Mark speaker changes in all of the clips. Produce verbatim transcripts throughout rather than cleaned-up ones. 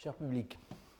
Speaker 1: Cher public,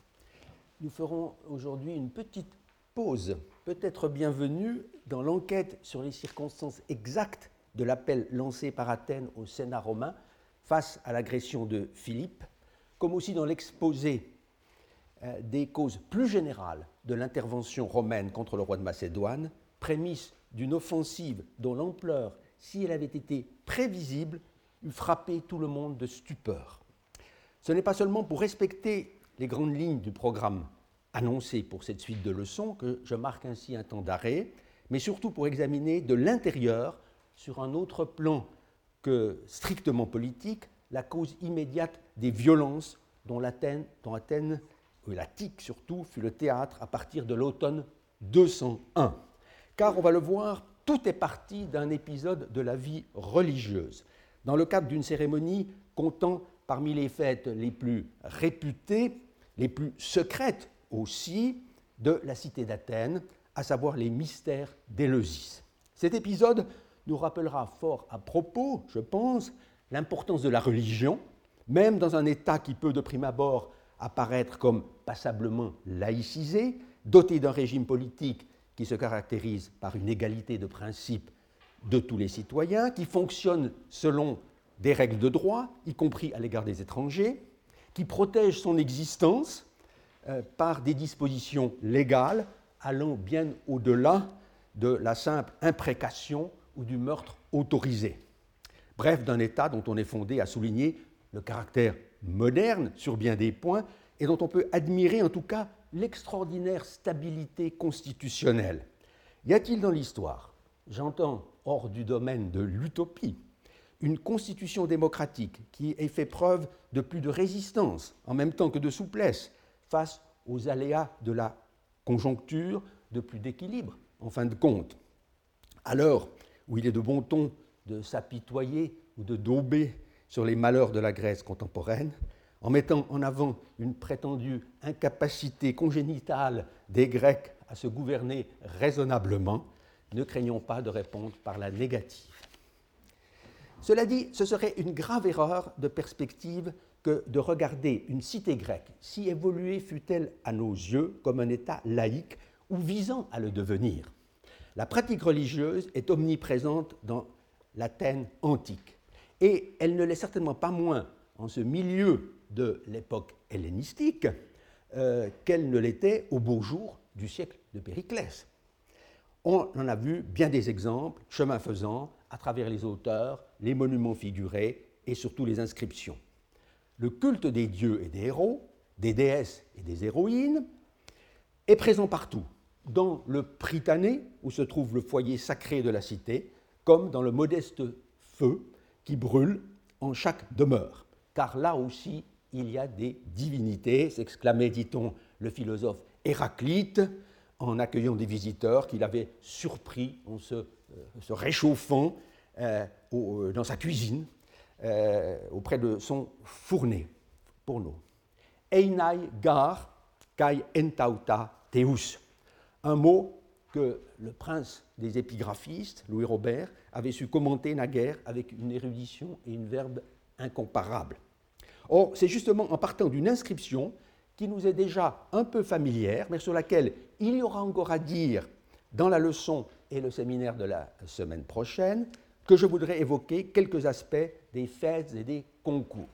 Speaker 1: nous ferons aujourd'hui une petite pause, peut-être bienvenue, dans l'enquête sur les circonstances exactes de l'appel lancé par Athènes au Sénat romain face à l'agression de Philippe, comme aussi dans l'exposé euh, des causes plus générales de l'intervention romaine contre le roi de Macédoine, prémisse d'une offensive dont l'ampleur, si elle avait été prévisible, eût frappé tout le monde de stupeur. Ce n'est pas seulement pour respecter les grandes lignes du programme annoncé pour cette suite de leçons que je marque ainsi un temps d'arrêt, mais surtout pour examiner de l'intérieur, sur un autre plan que strictement politique, la cause immédiate des violences dont Athènes, dont Athènes, et l'Attique surtout, fut le théâtre à partir de l'automne deux cent un. Car on va le voir, tout est parti d'un épisode de la vie religieuse, dans le cadre d'une cérémonie comptant parmi les fêtes les plus réputées, les plus secrètes aussi, de la cité d'Athènes, à savoir les mystères d'Éleusis. Cet épisode nous rappellera fort à propos, je pense, l'importance de la religion, même dans un État qui peut de prime abord apparaître comme passablement laïcisé, doté d'un régime politique qui se caractérise par une égalité de principe de tous les citoyens, qui fonctionne selon des règles de droit, y compris à l'égard des étrangers, qui protège son existence euh, par des dispositions légales allant bien au-delà de la simple imprécation ou du meurtre autorisé. Bref, d'un État dont on est fondé à souligner le caractère moderne sur bien des points et dont on peut admirer en tout cas l'extraordinaire stabilité constitutionnelle. Y a-t-il dans l'histoire, j'entends hors du domaine de l'utopie, une constitution démocratique qui ait fait preuve de plus de résistance en même temps que de souplesse face aux aléas de la conjoncture, de plus d'équilibre en fin de compte? À l'heure où il est de bon ton de s'apitoyer ou de dauber sur les malheurs de la Grèce contemporaine, en mettant en avant une prétendue incapacité congénitale des Grecs à se gouverner raisonnablement, ne craignons pas de répondre par la négative. Cela dit, ce serait une grave erreur de perspective que de regarder une cité grecque, si évoluée fût-elle à nos yeux, comme un État laïque ou visant à le devenir. La pratique religieuse est omniprésente dans l'Athènes antique, et elle ne l'est certainement pas moins en ce milieu de l'époque hellénistique euh, qu'elle ne l'était au beau jour du siècle de Périclès. On en a vu bien des exemples, chemin faisant, à travers les auteurs, les monuments figurés et surtout les inscriptions. Le culte des dieux et des héros, des déesses et des héroïnes, est présent partout, dans le Prytanée, où se trouve le foyer sacré de la cité, comme dans le modeste feu qui brûle en chaque demeure. Car là aussi, il y a des divinités, s'exclamait, dit-on, le philosophe Héraclite, en accueillant des visiteurs qu'il avait surpris en se, euh, se réchauffant euh, au, dans sa cuisine, euh, auprès de son fourneau. Fourneau. Einai gar kai entauta teus. Un mot que le prince des épigraphistes, Louis Robert, avait su commenter naguère avec une érudition et une verve incomparables. Or, c'est justement en partant d'une inscription qui nous est déjà un peu familière, mais sur laquelle il y aura encore à dire dans la leçon et le séminaire de la semaine prochaine, que je voudrais évoquer quelques aspects des fêtes et des concours.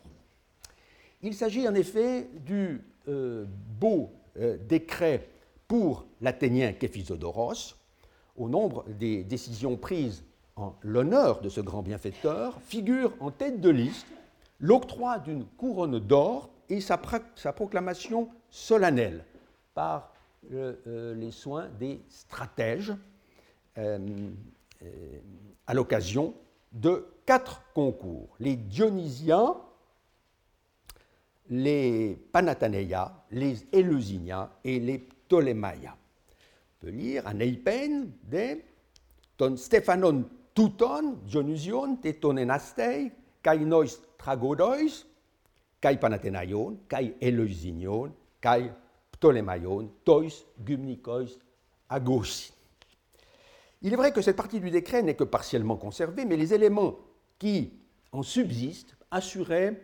Speaker 1: Il s'agit en effet du euh, beau euh, décret pour l'Athénien Képhisodoros. Au nombre des décisions prises en l'honneur de ce grand bienfaiteur, figure en tête de liste l'octroi d'une couronne d'or et sa, pra- sa proclamation solennelle par le, euh, les soins des stratèges euh, euh, à l'occasion de quatre concours. Les Dionysiens, les Panathénéiens, les Éleusyniens et les Ptolémaïens. On peut lire Aneipen de ton Stéphanon touton Dionysion te ton enastei kai nois tragodois kai Panathénaion kai Éleusynion kai Ptolémaion tois gymnikois agosi. Il est vrai que cette partie du décret n'est que partiellement conservée, mais les éléments qui en subsistent assuraient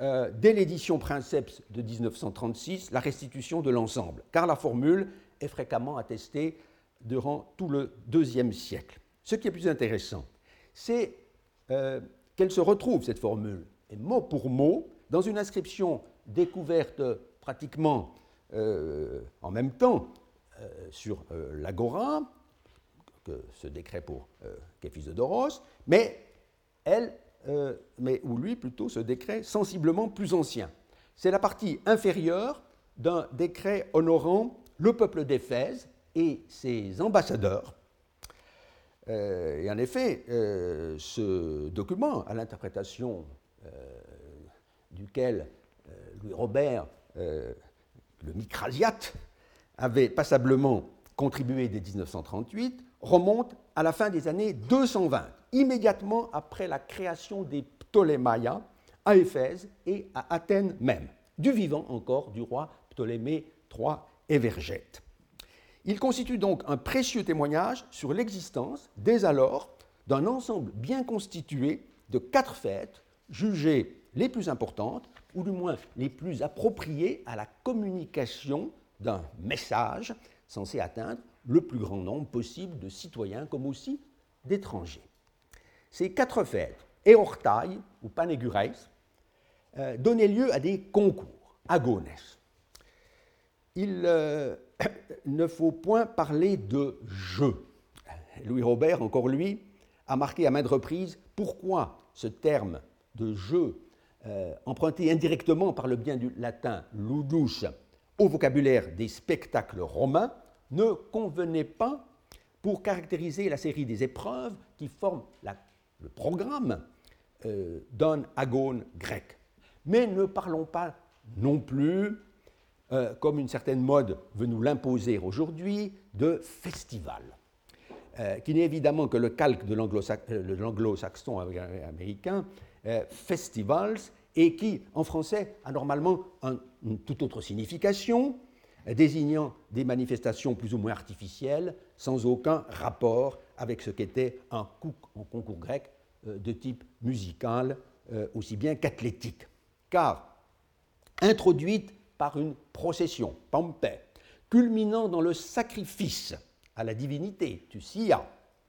Speaker 1: euh, dès l'édition Princeps de dix-neuf cent trente-six, la restitution de l'ensemble, car la formule est fréquemment attestée durant tout le deuxième siècle. Ce qui est plus intéressant, c'est euh, qu'elle se retrouve, cette formule, et mot pour mot, dans une inscription découverte pratiquement euh, en même temps euh, sur euh, l'Agora, que ce décret pour euh, Képhisodoros, mais elle, euh, mais, ou lui plutôt, ce décret sensiblement plus ancien. C'est la partie inférieure d'un décret honorant le peuple d'Éphèse et ses ambassadeurs. Euh, et en effet, euh, ce document, à l'interprétation euh, duquel euh, Louis Robert, euh, le Micrasiate, avait passablement contribué dès dix-neuf cent trente-huit, remonte à la fin des années deux cent vingt, immédiatement après la création des Ptolémaïens à Éphèse et à Athènes même, du vivant encore du roi Ptolémée trois Évergète. Il constitue donc un précieux témoignage sur l'existence, dès alors, d'un ensemble bien constitué de quatre fêtes jugées les plus importantes, ou du moins les plus appropriées à la communication d'un message censé atteindre le plus grand nombre possible de citoyens comme aussi d'étrangers. Ces quatre fêtes, Eortai ou Panégureis, euh, donnaient lieu à des concours, agones. Il euh, ne faut point parler de jeu. Louis Robert, encore lui, a marqué à maintes reprises pourquoi ce terme de jeu, euh, emprunté indirectement par le bien du latin ludus au vocabulaire des spectacles romains, ne convenait pas pour caractériser la série des épreuves qui forment la, le programme euh, d'un agone grec. Mais ne parlons pas non plus, euh, comme une certaine mode veut nous l'imposer aujourd'hui, de festival, euh, qui n'est évidemment que le calque de l'anglo-saxon américain, euh, festivals, et qui, en français, a normalement un, une toute autre signification, désignant des manifestations plus ou moins artificielles, sans aucun rapport avec ce qu'était un concours grec de type musical, aussi bien qu'athlétique. Car, introduite par une procession, pampé, culminant dans le sacrifice à la divinité, Tusia,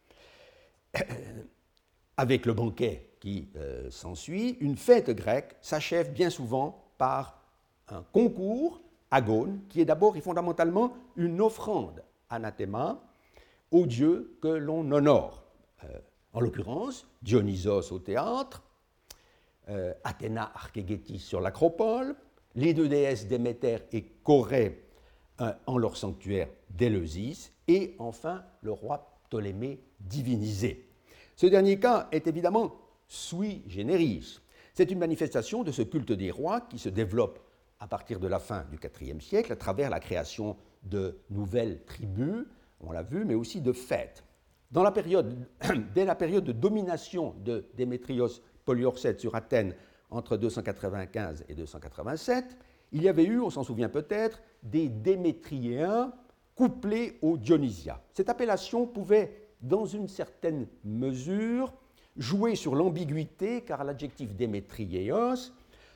Speaker 1: avec le banquet qui euh, s'ensuit, une fête grecque s'achève bien souvent par un concours, agone, qui est d'abord et fondamentalement une offrande anathéma au dieu que l'on honore. Euh, en l'occurrence, Dionysos au théâtre, euh, Athéna Archégétis sur l'acropole, les deux déesses Déméter et Corée euh, en leur sanctuaire d'Éleusis, et enfin le roi Ptolémée divinisé. Ce dernier cas est évidemment sui generis. C'est une manifestation de ce culte des rois qui se développe à partir de la fin du quatrième siècle, à travers la création de nouvelles tribus, on l'a vu, mais aussi de fêtes. Dans la période, dès la période de domination de Démétrios Poliorcète sur Athènes entre deux cent quatre-vingt-quinze et deux cent quatre-vingt-sept, il y avait eu, on s'en souvient peut-être, des Démétriéens couplés aux Dionysiens. Cette appellation pouvait, dans une certaine mesure, jouer sur l'ambiguïté, car l'adjectif Démétriéos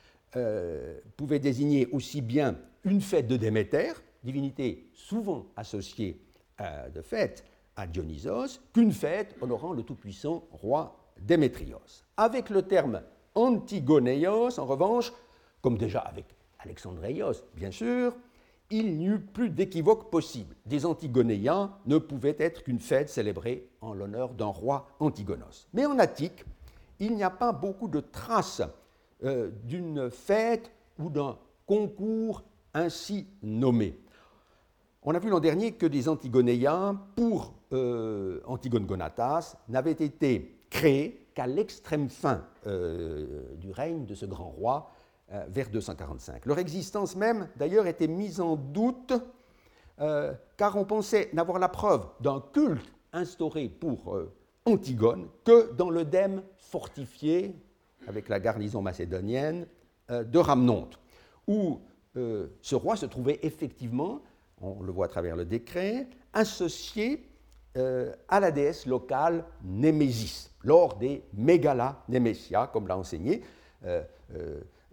Speaker 1: Euh, pouvait désigner aussi bien une fête de Déméter, divinité souvent associée euh, de fait à Dionysos, qu'une fête honorant le tout-puissant roi Démétrios. Avec le terme Antigonéios, en revanche, comme déjà avec Alexandréios, bien sûr, il n'y eut plus d'équivoque possible. Des Antigonéens ne pouvaient être qu'une fête célébrée en l'honneur d'un roi Antigonos. Mais en Attique, il n'y a pas beaucoup de traces Euh, d'une fête ou d'un concours ainsi nommé. On a vu l'an dernier que des Antigonéens, pour euh, Antigone Gonatas, n'avaient été créés qu'à l'extrême fin euh, du règne de ce grand roi, euh, vers deux cent quarante-cinq. Leur existence même, d'ailleurs, était mise en doute, euh, car on pensait n'avoir la preuve d'un culte instauré pour euh, Antigone que dans l'œdème fortifié avec la garnison macédonienne euh, de Rhamnonte, où euh, ce roi se trouvait effectivement, on le voit à travers le décret, associé euh, à la déesse locale Némésis, lors des Mégala Némésia, comme l'a enseigné euh, euh,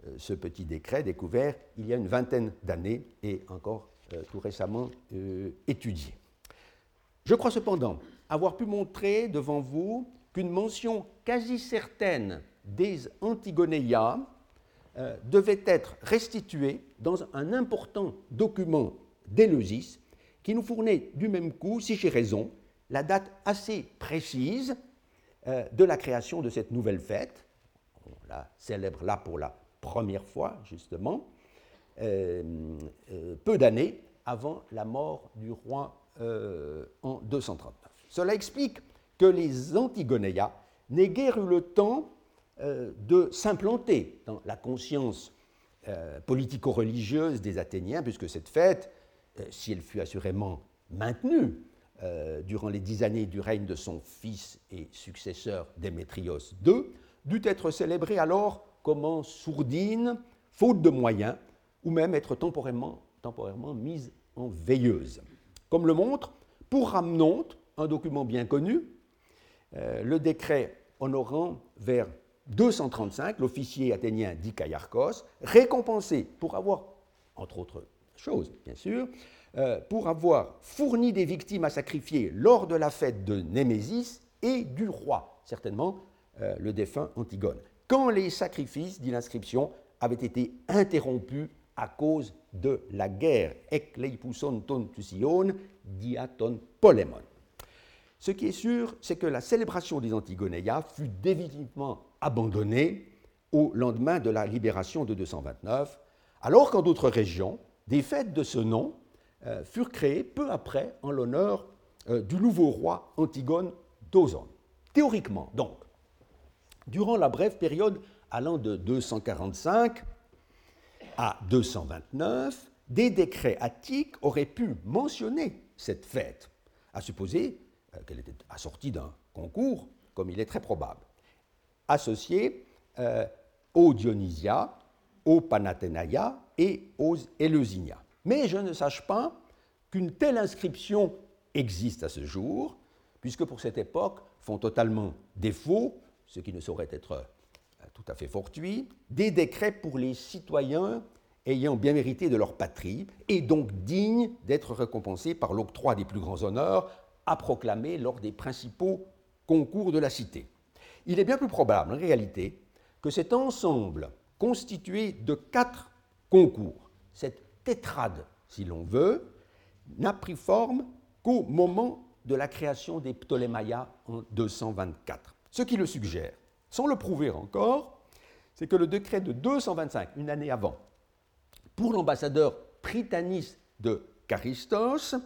Speaker 1: ce petit décret découvert il y a une vingtaine d'années et encore euh, tout récemment euh, étudié. Je crois cependant avoir pu montrer devant vous qu'une mention quasi certaine des Antigoneia euh, devait être restituée dans un important document d'Éleusis qui nous fournit du même coup, si j'ai raison, la date assez précise euh, de la création de cette nouvelle fête. On la célèbre là pour la première fois, justement, euh, euh, peu d'années avant la mort du roi euh, en deux cent trente-neuf. Cela explique que les Antigoneia n'aient guère eu le temps euh, de s'implanter dans la conscience euh, politico-religieuse des Athéniens, puisque cette fête, euh, si elle fut assurément maintenue euh, durant les dix années du règne de son fils et successeur Démétrios deux, dut être célébrée alors comme en sourdine, faute de moyens, ou même être temporairement, temporairement mise en veilleuse. Comme le montre, pour Rhamnonte, un document bien connu, euh, le décret honorant vers deux cent trente-cinq l'officier athénien Dikaiarchos, récompensé pour avoir, entre autres choses, bien sûr, euh, pour avoir fourni des victimes à sacrifier lors de la fête de Némésis et du roi, certainement euh, le défunt Antigone, quand les sacrifices, dit l'inscription, avaient été interrompus à cause de la guerre. Ekleipousson ton tusion diaton polémon. Ce qui est sûr, c'est que la célébration des Antigoneia fut définitivement abandonnée au lendemain de la libération de deux cent vingt-neuf, alors qu'en d'autres régions, des fêtes de ce nom euh, furent créées peu après en l'honneur euh, du nouveau roi Antigone d'Ozone. Théoriquement, donc, durant la brève période allant de deux cent quarante-cinq à deux cent vingt-neuf, des décrets attiques auraient pu mentionner cette fête, à supposer euh, qu'elle était assortie d'un concours, comme il est très probable, associé euh, aux Dionysia, aux Panathénaïa et aux Éleusinia. Mais je ne sache pas qu'une telle inscription existe à ce jour, puisque pour cette époque font totalement défaut, ce qui ne saurait être tout à fait fortuit, des décrets pour les citoyens ayant bien mérité de leur patrie et donc dignes d'être récompensés par l'octroi des plus grands honneurs à proclamer lors des principaux concours de la cité. Il est bien plus probable, en réalité, que cet ensemble constitué de quatre concours, cette tétrade, si l'on veut, n'a pris forme qu'au moment de la création des Ptolémaïas en deux cent vingt-quatre. Ce qui le suggère, sans le prouver encore, c'est que le décret de deux cent vingt-cinq, une année avant, pour l'ambassadeur Prytanis de Charistos,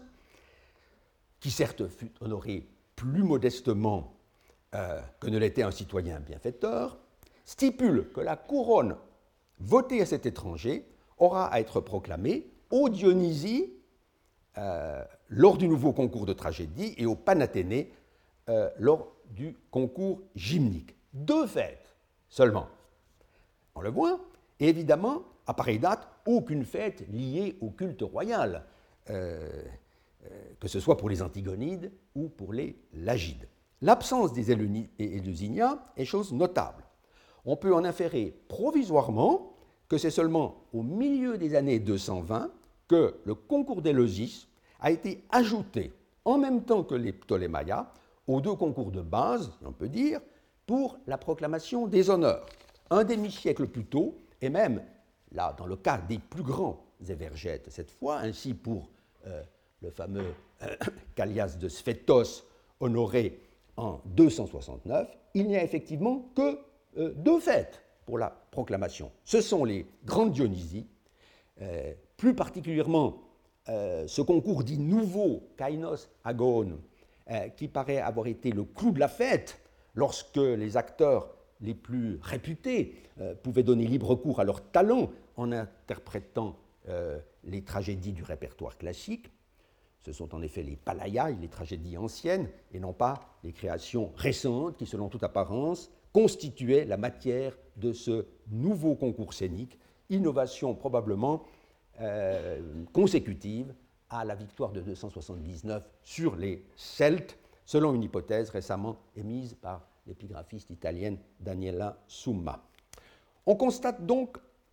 Speaker 1: qui certes fut honoré plus modestement euh, que ne l'était un citoyen bienfaiteur, stipule que la couronne votée à cet étranger aura à être proclamée aux Dionysie euh, lors du nouveau concours de tragédie et aux Panathénées euh, lors du concours gymnique. Deux fêtes seulement. On le voit, et évidemment, à pareille date, aucune fête liée au culte royal, euh, euh, que ce soit pour les Antigonides ou pour les Lagides. L'absence des Éleusinia est chose notable. On peut en inférer provisoirement que c'est seulement au milieu des années deux cent vingt que le concours d'Éleusis a été ajouté en même temps que les Ptolémaïas aux deux concours de base, on peut dire, pour la proclamation des honneurs. Un demi-siècle plus tôt, et même, là, dans le cas des plus grands évergètes cette fois, ainsi pour euh, le fameux euh, Callias de Sphétos, honoré en deux cent soixante-neuf, il n'y a effectivement que euh, deux fêtes pour la proclamation. Ce sont les Grandes Dionysies, euh, plus particulièrement euh, ce concours dit nouveau, Kainos Agone, euh, qui paraît avoir été le clou de la fête lorsque les acteurs les plus réputés euh, pouvaient donner libre cours à leur talent en interprétant euh, les tragédies du répertoire classique. Ce sont en effet les Palaiai, les tragédies anciennes, et non pas les créations récentes qui, selon toute apparence, constituaient la matière de ce nouveau concours scénique, innovation probablement euh, consécutive à la victoire de deux cent soixante-dix-neuf sur les Celtes, selon une hypothèse récemment émise par l'épigraphiste italienne Daniela Summa. On constate donc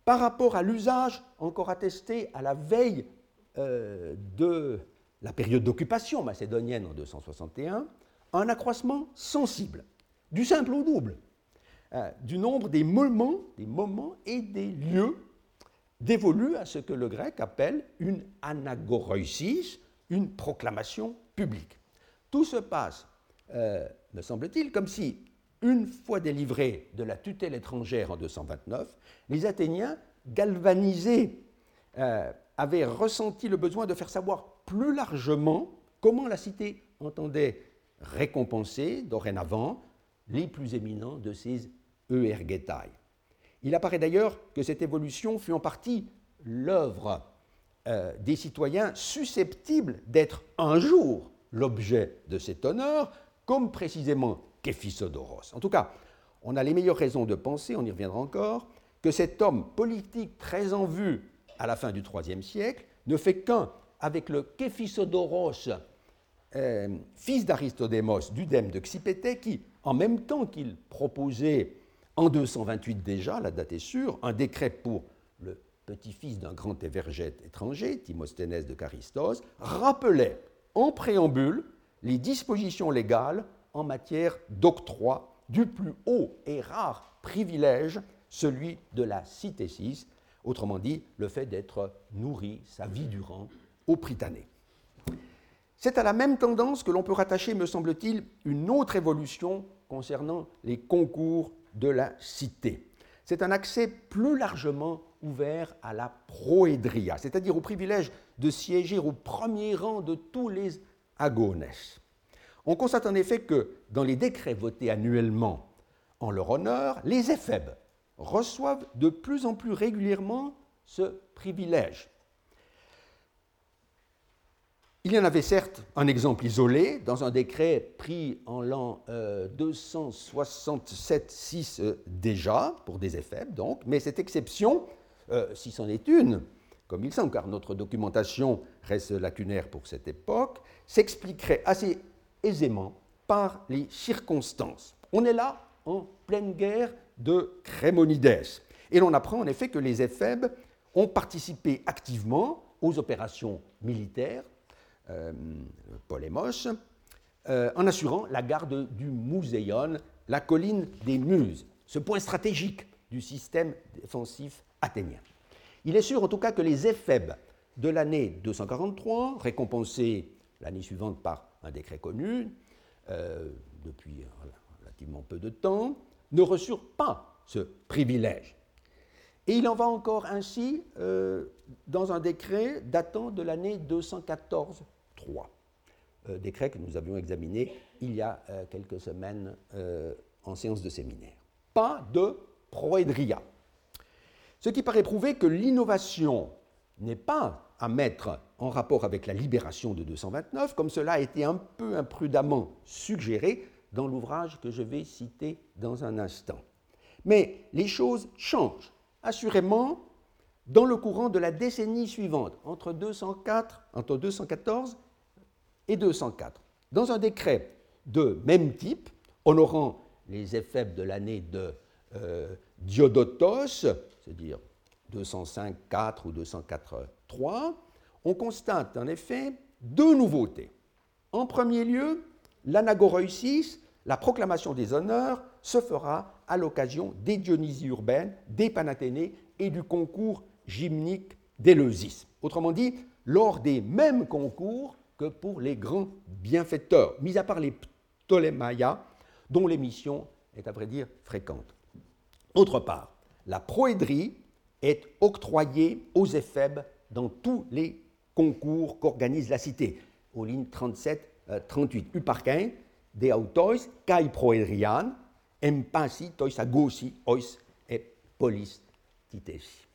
Speaker 1: par rapport à l'usage encore attesté à la veille euh, de la période d'occupation macédonienne en deux cent soixante et un, un accroissement sensible, du simple au double, euh, du nombre des moments, des moments et des lieux dévolus à ce que le grec appelle une anagoresis, une proclamation publique. Tout se passe, euh, me semble-t-il, comme si, une fois délivrés de la tutelle étrangère en deux cent vingt-neuf, les Athéniens, galvanisés, euh, avaient ressenti le besoin de faire savoir plus largement comment la cité entendait récompenser, dorénavant, les plus éminents de ses euergetai. Il apparaît d'ailleurs que cette évolution fut en partie l'œuvre euh, des citoyens susceptibles d'être un jour l'objet de cet honneur, comme précisément Képhisodoros. En tout cas, on a les meilleures raisons de penser, on y reviendra encore, que cet homme politique très en vue à la fin du troisième siècle ne fait qu'un avec le Képhisodoros, euh, fils d'Aristodémos, d'Udème de Xypétée, qui, en même temps qu'il proposait en deux cent vingt-huit déjà, la date est sûre, un décret pour le petit-fils d'un grand évergète étranger, Timosténès de Charistos, rappelait en préambule les dispositions légales en matière d'octroi du plus haut et rare privilège, celui de la citésis, autrement dit, le fait d'être nourri sa vie durant au Prytanée. C'est à la même tendance que l'on peut rattacher, me semble-t-il, une autre évolution concernant les concours de la cité. C'est un accès plus largement ouvert à la proédria, c'est-à-dire au privilège de siéger au premier rang de tous les agones. On constate en effet que dans les décrets votés annuellement en leur honneur, les éphèbes reçoivent de plus en plus régulièrement ce privilège. Il y en avait certes un exemple isolé dans un décret pris en l'an euh, deux cent soixante-sept six euh, déjà, pour des éphèbes donc, mais cette exception, euh, si c'en est une, comme il semble, car notre documentation reste lacunaire pour cette époque, s'expliquerait assez aisément par les circonstances. On est là en pleine guerre de Crémonides, et l'on apprend en effet que les éphèbes ont participé activement aux opérations militaires, Euh, Polémos, euh, en assurant la garde du Mouseion, la colline des Muses, ce point stratégique du système défensif athénien. Il est sûr en tout cas que les éphèbes de l'année deux cent quarante-trois, récompensés l'année suivante par un décret connu, euh, depuis relativement peu de temps, ne reçurent pas ce privilège. Et il en va encore ainsi euh, dans un décret datant de l'année deux cent quatorze trois, euh, décret que nous avions examiné il y a euh, quelques semaines euh, en séance de séminaire. Pas de proédria. Ce qui paraît prouver que l'innovation n'est pas à mettre en rapport avec la libération de deux cent vingt-neuf, comme cela a été un peu imprudemment suggéré dans l'ouvrage que je vais citer dans un instant. Mais les choses changent, assurément, dans le courant de la décennie suivante, entre deux cent quatre, entre deux cent quatorze et deux cent quatre. Dans un décret de même type, honorant les éphèbes de l'année de euh, Diodotos, c'est-à-dire deux cent cinq quatre ou deux cent quatre trois, on constate en effet deux nouveautés. En premier lieu, l'anagoreusis, la proclamation des honneurs, se fera à l'occasion des Dionysies urbaines, des Panathénées et du concours gymnique d'Éleusis. Autrement dit, lors des mêmes concours que pour les grands bienfaiteurs, mis à part les Ptolémaïas, dont l'émission est à vrai dire fréquente. D'autre part, la proédrie est octroyée aux éphèbes dans tous les concours qu'organise la cité, aux lignes trente-sept trente-huit. Uparkein, de autois, kai proedrian, empasi, tois agosi, ois et polis titesi.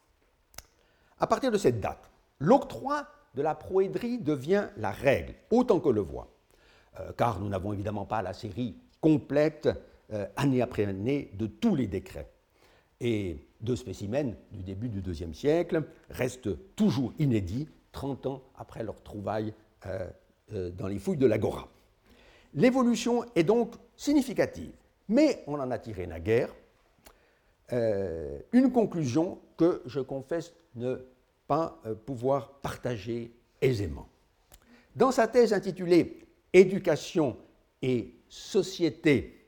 Speaker 1: À partir de cette date, l'octroi de la proédrie devient la règle, autant que le voit, euh, car nous n'avons évidemment pas la série complète, euh, année après année, de tous les décrets. Et deux spécimens du début du deuxième siècle restent toujours inédits, trente ans après leur trouvaille euh, euh, dans les fouilles de l'Agora. L'évolution est donc significative, mais on en a tiré naguère euh, une conclusion que je confesse ne pas euh, pouvoir partager aisément. Dans sa thèse intitulée « Éducation et société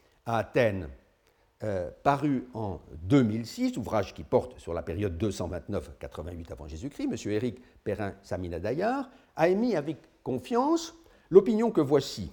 Speaker 1: à Athènes », euh, paru en deux mille six, ouvrage qui porte sur la période deux cent vingt-neuf à quatre-vingt-huit avant Jésus-Christ, M. Éric Perrin-Saminadayar a émis avec confiance l'opinion que voici.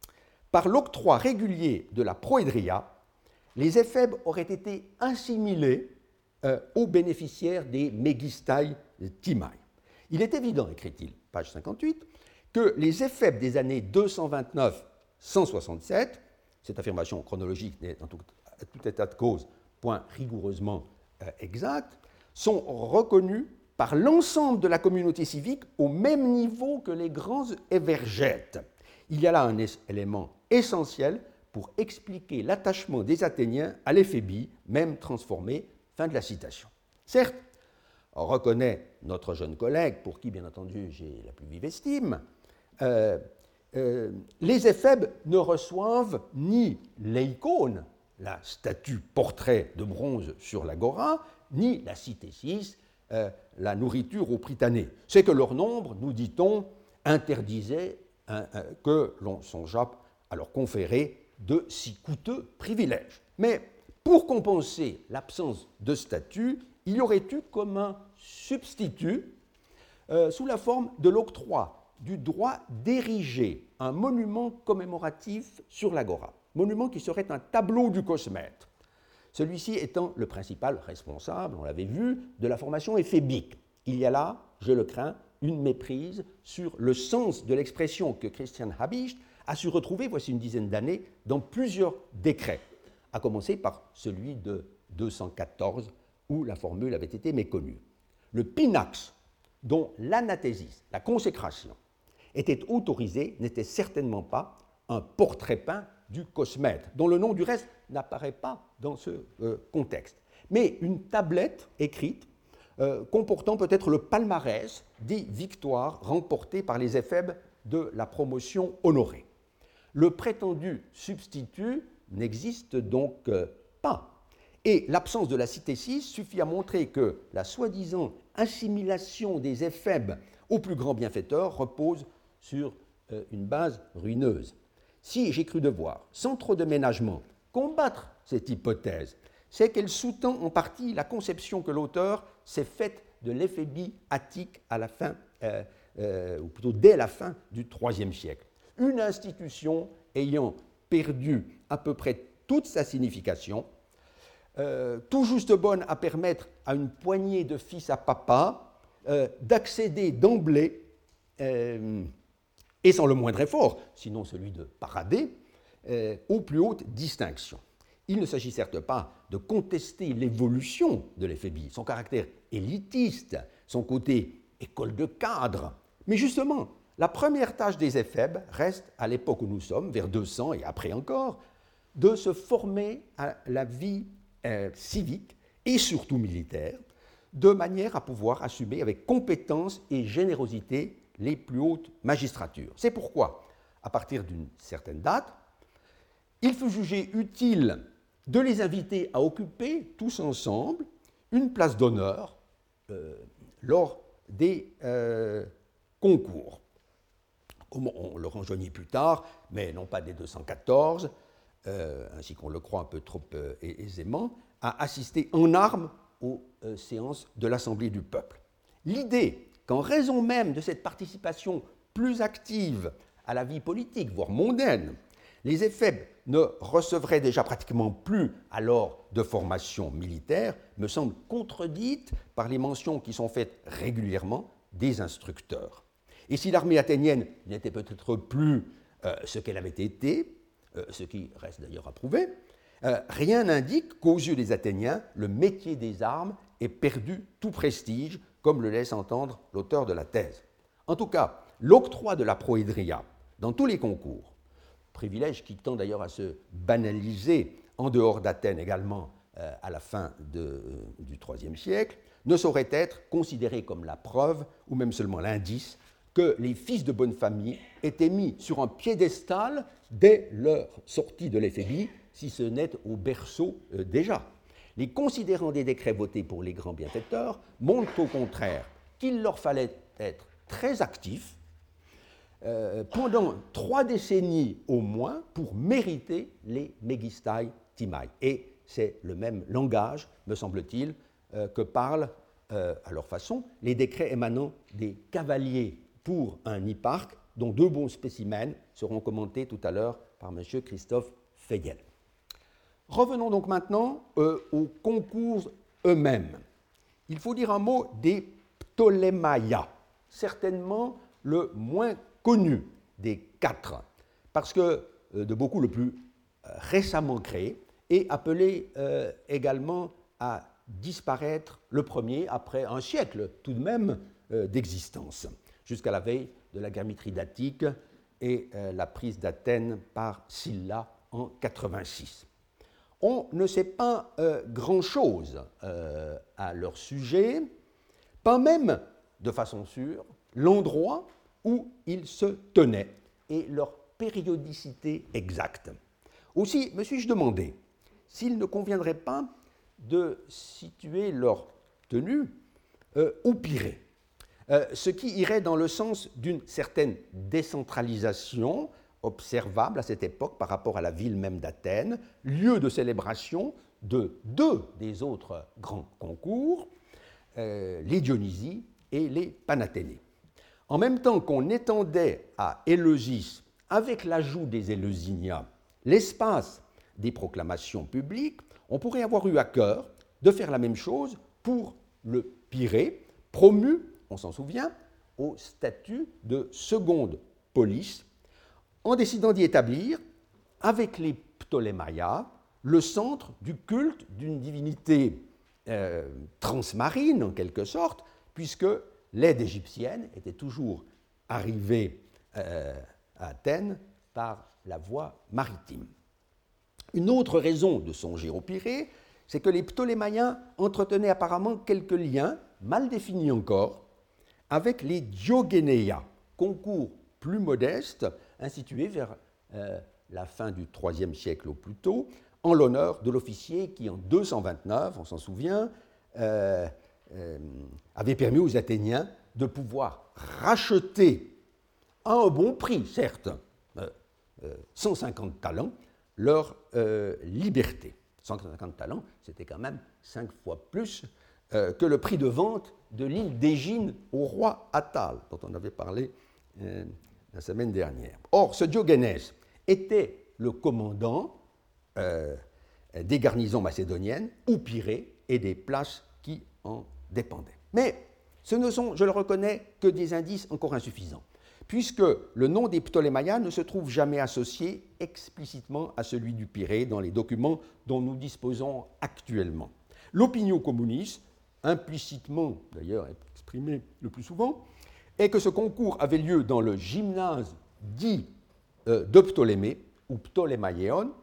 Speaker 1: Par l'octroi régulier de la proédria, les éphèbes auraient été assimilés euh, aux bénéficiaires des Mégistai Timai. Il est évident, écrit-il, page cinquante-huit, que les éphèbes des années deux cent vingt-neuf à cent soixante-sept, cette affirmation chronologique n'est en tout, à tout état de cause point rigoureusement euh, exact, sont reconnus par l'ensemble de la communauté civique au même niveau que les grands évergètes. Il y a là un élément essentiel pour expliquer l'attachement des Athéniens à l'éphébie, même transformée. Fin de la citation. Certes, on reconnaît notre jeune collègue, pour qui, bien entendu, j'ai la plus vive estime, euh, euh, les éphèbes ne reçoivent ni l'eikone, la statue portrait de bronze sur l'agora, ni la citésis, euh, la nourriture au prytanée. C'est que leur nombre, nous dit-on, interdisait hein, hein, que l'on songeât à leur conférer de si coûteux privilèges. Mais pour compenser l'absence de statut, il y aurait eu comme un substitut euh, sous la forme de l'octroi du droit d'ériger un monument commémoratif sur l'agora, monument qui serait un tableau du cosmètre, celui-ci étant le principal responsable, on l'avait vu, de la formation éphébique. Il y a là, je le crains, une méprise sur le sens de l'expression que Christian Habicht a su retrouver, voici une dizaine d'années, dans plusieurs décrets, à commencer par celui de deux cent quatorze, où la formule avait été méconnue. Le pinax, dont l'anathésis, la consécration, était autorisé, n'était certainement pas un portrait peint du cosmètre, dont le nom du reste n'apparaît pas dans ce euh, contexte, mais une tablette écrite euh, comportant peut-être le palmarès des victoires remportées par les éphèbes de la promotion honorée. Le prétendu substitut n'existe donc euh, pas. Et l'absence de la citésis suffit à montrer que la soi-disant assimilation des éphèbes au plus grand bienfaiteur repose sur euh, une base ruineuse. Si j'ai cru devoir, sans trop de ménagement, combattre cette hypothèse, c'est qu'elle sous-tend en partie la conception que l'auteur s'est faite de l'éphébie attique à la fin, euh, euh, ou plutôt dès la fin du troisième siècle. Une institution ayant perdu à peu près toute sa signification, euh, tout juste bonne à permettre à une poignée de fils à papa euh, d'accéder d'emblée, euh, et sans le moindre effort, sinon celui de parader, euh, aux plus hautes distinctions. Il ne s'agit certes pas de contester l'évolution de l'éphébie, son caractère élitiste, son côté école de cadre, mais justement, la première tâche des éphèbes reste, à l'époque où nous sommes, vers deux cents et après encore, de se former à la vie euh, civique et surtout militaire, de manière à pouvoir assumer avec compétence et générosité les plus hautes magistratures. C'est pourquoi, à partir d'une certaine date, il fut jugé utile de les inviter à occuper, tous ensemble, une place d'honneur euh, lors des euh, concours. On le rejoignit plus tard, mais non pas dès deux cent quatorze, euh, ainsi qu'on le croit un peu trop euh, aisément, à assister en armes aux euh, séances de l'Assemblée du peuple. L'idée qu'en raison même de cette participation plus active à la vie politique, voire mondaine, les éphèbes ne recevraient déjà pratiquement plus alors de formation militaire, me semble contredite par les mentions qui sont faites régulièrement des instructeurs. Et si l'armée athénienne n'était peut-être plus euh, ce qu'elle avait été, euh, ce qui reste d'ailleurs à prouver, euh, rien n'indique qu'aux yeux des Athéniens, le métier des armes ait perdu tout prestige, comme le laisse entendre l'auteur de la thèse. En tout cas, l'octroi de la proédria dans tous les concours, privilège qui tend d'ailleurs à se banaliser en dehors d'Athènes également euh, à la fin de, euh, du troisième siècle, ne saurait être considéré comme la preuve, ou même seulement l'indice, que les fils de bonne famille étaient mis sur un piédestal dès leur sortie de l'éphébie, si ce n'est au berceau euh, déjà. Les considérants des décrets votés pour les grands bienfaiteurs montrent au contraire qu'il leur fallait être très actifs euh, pendant trois décennies au moins pour mériter les megistai timai. Et c'est le même langage, me semble-t-il, euh, que parlent, euh, à leur façon, les décrets émanant des cavaliers pour un hipparque, dont deux bons spécimens seront commentés tout à l'heure par M. Christophe Feyel. Revenons donc maintenant euh, aux concours eux-mêmes. Il faut dire un mot des Ptolémaïas, certainement le moins connu des quatre, parce que euh, de beaucoup le plus euh, récemment créé et appelé euh, également à disparaître le premier après un siècle tout de même euh, d'existence, jusqu'à la veille de la guerre mithridatique et euh, la prise d'Athènes par Sylla en quatre-vingt-six. On ne sait pas euh, grand-chose euh, à leur sujet, pas même, de façon sûre, l'endroit où ils se tenaient et leur périodicité exacte. Aussi me suis-je demandé s'il ne conviendrait pas de situer leur tenue euh, au Pirée, euh, ce qui irait dans le sens d'une certaine décentralisation observable à cette époque par rapport à la ville même d'Athènes, lieu de célébration de deux des autres grands concours, euh, les Dionysies et les Panathénées. En même temps qu'on étendait à Éleusis, avec l'ajout des Éleusinia, l'espace des proclamations publiques, on pourrait avoir eu à cœur de faire la même chose pour le Pirée, promu, on s'en souvient, au statut de seconde police, en décidant d'y établir, avec les Ptolémaïas, le centre du culte d'une divinité euh, transmarine, en quelque sorte, puisque l'aide égyptienne était toujours arrivée euh, à Athènes par la voie maritime. Une autre raison de songer au Pirée, c'est que les Ptolémaïens entretenaient apparemment quelques liens, mal définis encore, avec les Diogénéias, concours plus modestes, institué vers euh, la fin du troisième siècle au plus tôt, en l'honneur de l'officier qui, en deux cent vingt-neuf, on s'en souvient, euh, euh, avait permis aux Athéniens de pouvoir racheter à un bon prix, certes, euh, euh, cent cinquante talents, leur euh, liberté. cent cinquante talents, c'était quand même cinq fois plus euh, que le prix de vente de l'île d'Égine au roi Attale, dont on avait parlé euh, la semaine dernière. Or, ce Diogénès était le commandant euh, des garnisons macédoniennes ou Pirée et des places qui en dépendaient. Mais ce ne sont, je le reconnais, que des indices encore insuffisants, puisque le nom des Ptolémaïens ne se trouve jamais associé explicitement à celui du Pirée dans les documents dont nous disposons actuellement. L'opinion communiste, implicitement d'ailleurs exprimée le plus souvent, est que ce concours avait lieu dans le gymnase dit euh, de Ptolémée, ou Ptolémaïon,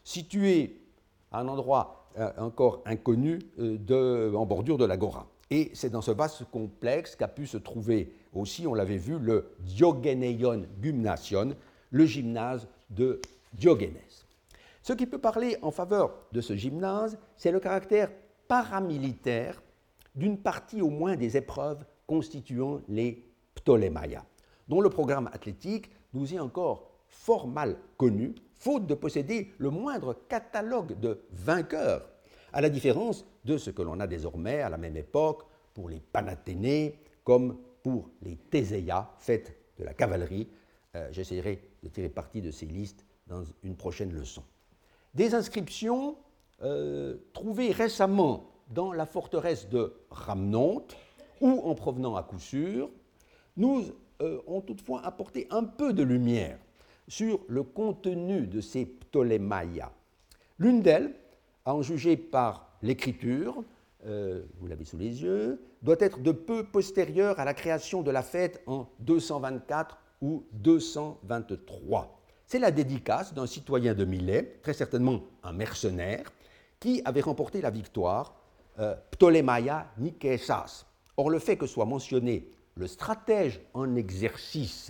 Speaker 1: situé à un endroit euh, encore inconnu euh, de, en bordure de l'Agora. Et c'est dans ce vaste complexe qu'a pu se trouver aussi, on l'avait vu, le Diogénéion Gymnasion, le gymnase de Diogénès. Ce qui peut parler en faveur de ce gymnase, c'est le caractère paramilitaire d'une partie au moins des épreuves constituant les Ptolémaïas, dont le programme athlétique nous est encore fort mal connu, faute de posséder le moindre catalogue de vainqueurs, à la différence de ce que l'on a désormais à la même époque pour les Panathénées comme pour les Théséias, faites de la cavalerie. Euh, J'essaierai de tirer parti de ces listes dans une prochaine leçon. Des inscriptions euh, trouvées récemment dans la forteresse de Rhamnonte ou en provenant à coup sûr, nous euh, ont toutefois apporté un peu de lumière sur le contenu de ces Ptolémaïas. L'une d'elles, à en juger par l'écriture, euh, vous l'avez sous les yeux, doit être de peu postérieure à la création de la fête en deux cent vingt-quatre ou deux cent vingt-trois. C'est la dédicace d'un citoyen de Milet, très certainement un mercenaire, qui avait remporté la victoire, euh, Ptolémaïa Nikésas. Or, le fait que soit mentionné le stratège en exercice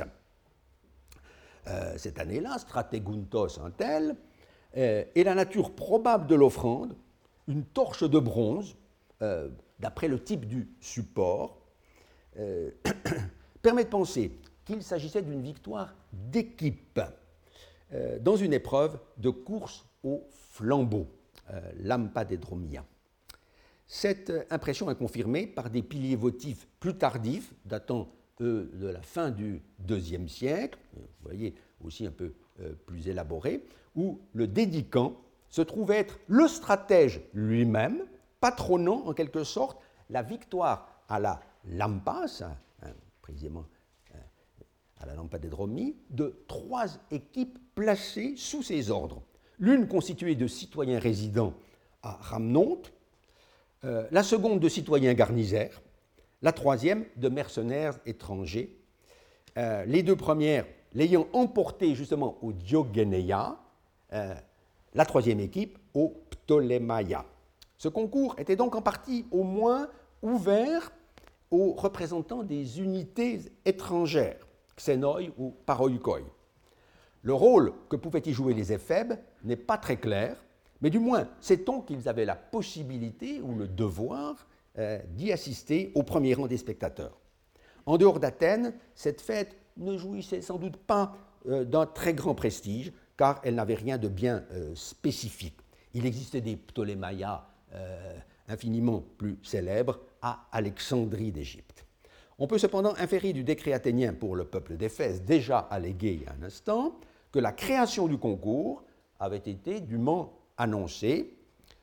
Speaker 1: euh, cette année-là, Stratégountos un tel, euh, et la nature probable de l'offrande, une torche de bronze, euh, d'après le type du support, euh, permet de penser qu'il s'agissait d'une victoire d'équipe euh, dans une épreuve de course au flambeau, euh, l'ampadedromia. Cette impression est confirmée par des piliers votifs plus tardifs, datant eux, de la fin du deuxième siècle, vous voyez aussi un peu euh, plus élaborés, où le dédicant se trouve être le stratège lui-même, patronnant en quelque sorte la victoire à la lampas, hein, précisément euh, à la lampadedromie, de trois équipes placées sous ses ordres. L'une constituée de citoyens résidents à Rhamnonte, euh, la seconde de citoyens garnisaires, la troisième de mercenaires étrangers, euh, les deux premières l'ayant emporté justement au Diogeneia, euh, la troisième équipe au Ptolémaïa. Ce concours était donc en partie au moins ouvert aux représentants des unités étrangères, xénoi ou paroikoi. Le rôle que pouvaient y jouer les éphèbes n'est pas très clair, mais du moins sait-on qu'ils avaient la possibilité ou le devoir euh, d'y assister au premier rang des spectateurs. En dehors d'Athènes, cette fête ne jouissait sans doute pas euh, d'un très grand prestige, car elle n'avait rien de bien euh, spécifique. Il existait des Ptolémaïas euh, infiniment plus célèbres à Alexandrie d'Égypte. On peut cependant inférer du décret athénien pour le peuple d'Éphèse, déjà allégué il y a un instant, que la création du concours avait été dûment annoncée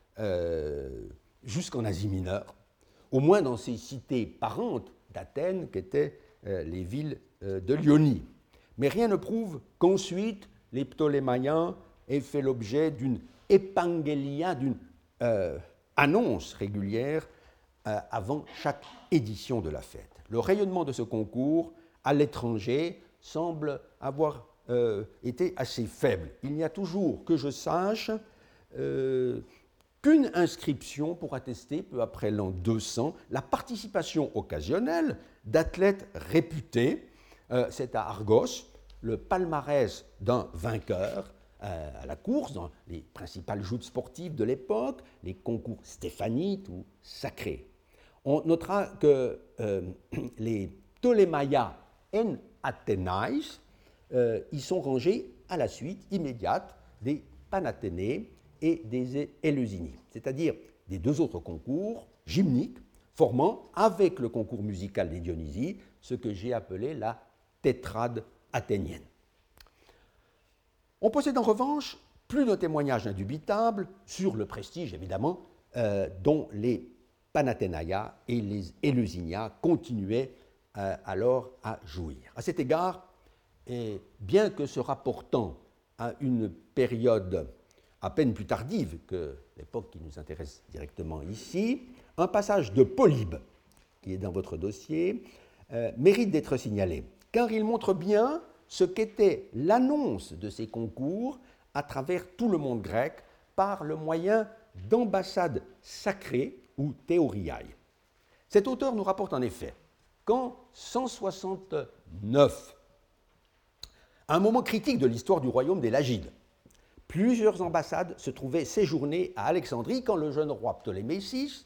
Speaker 1: euh, jusqu'en Asie mineure, au moins dans ces cités parentes d'Athènes qu'étaient euh, les villes euh, de l'Ionie. Mais rien ne prouve qu'ensuite les Ptolémaïens aient fait l'objet d'une épangélia, d'une euh, annonce régulière euh, avant chaque édition de la fête. Le rayonnement de ce concours à l'étranger semble avoir euh, été assez faible. Il n'y a toujours, que je sache, euh, qu'une inscription pour attester, peu après l'an deux cents, la participation occasionnelle d'athlètes réputés. Euh, c'est à Argos, le palmarès d'un vainqueur euh, à la course, dans les principales joutes sportives de l'époque, les concours stéphanites ou sacrés. On notera que euh, les Ptolémaïas en Athénaïs euh, y sont rangés à la suite immédiate des Panathénées et des Éleusinie, c'est-à-dire des deux autres concours gymniques formant, avec le concours musical des Dionysies, ce que j'ai appelé la tétrade athénienne. On possède en revanche plus de témoignages indubitables sur le prestige, évidemment, euh, dont les Panathénaïas et les Éleusinia continuaient euh, alors à jouir. À cet égard, et bien que se rapportant à une période à peine plus tardive que l'époque qui nous intéresse directement ici, un passage de Polybe, qui est dans votre dossier, euh, mérite d'être signalé, car il montre bien ce qu'était l'annonce de ces concours à travers tout le monde grec par le moyen d'ambassades sacrées ou théoriae. Cet auteur nous rapporte en effet qu'en cent soixante-neuf, à un moment critique de l'histoire du royaume des Lagides, plusieurs ambassades se trouvaient séjournées à Alexandrie quand le jeune roi Ptolémée six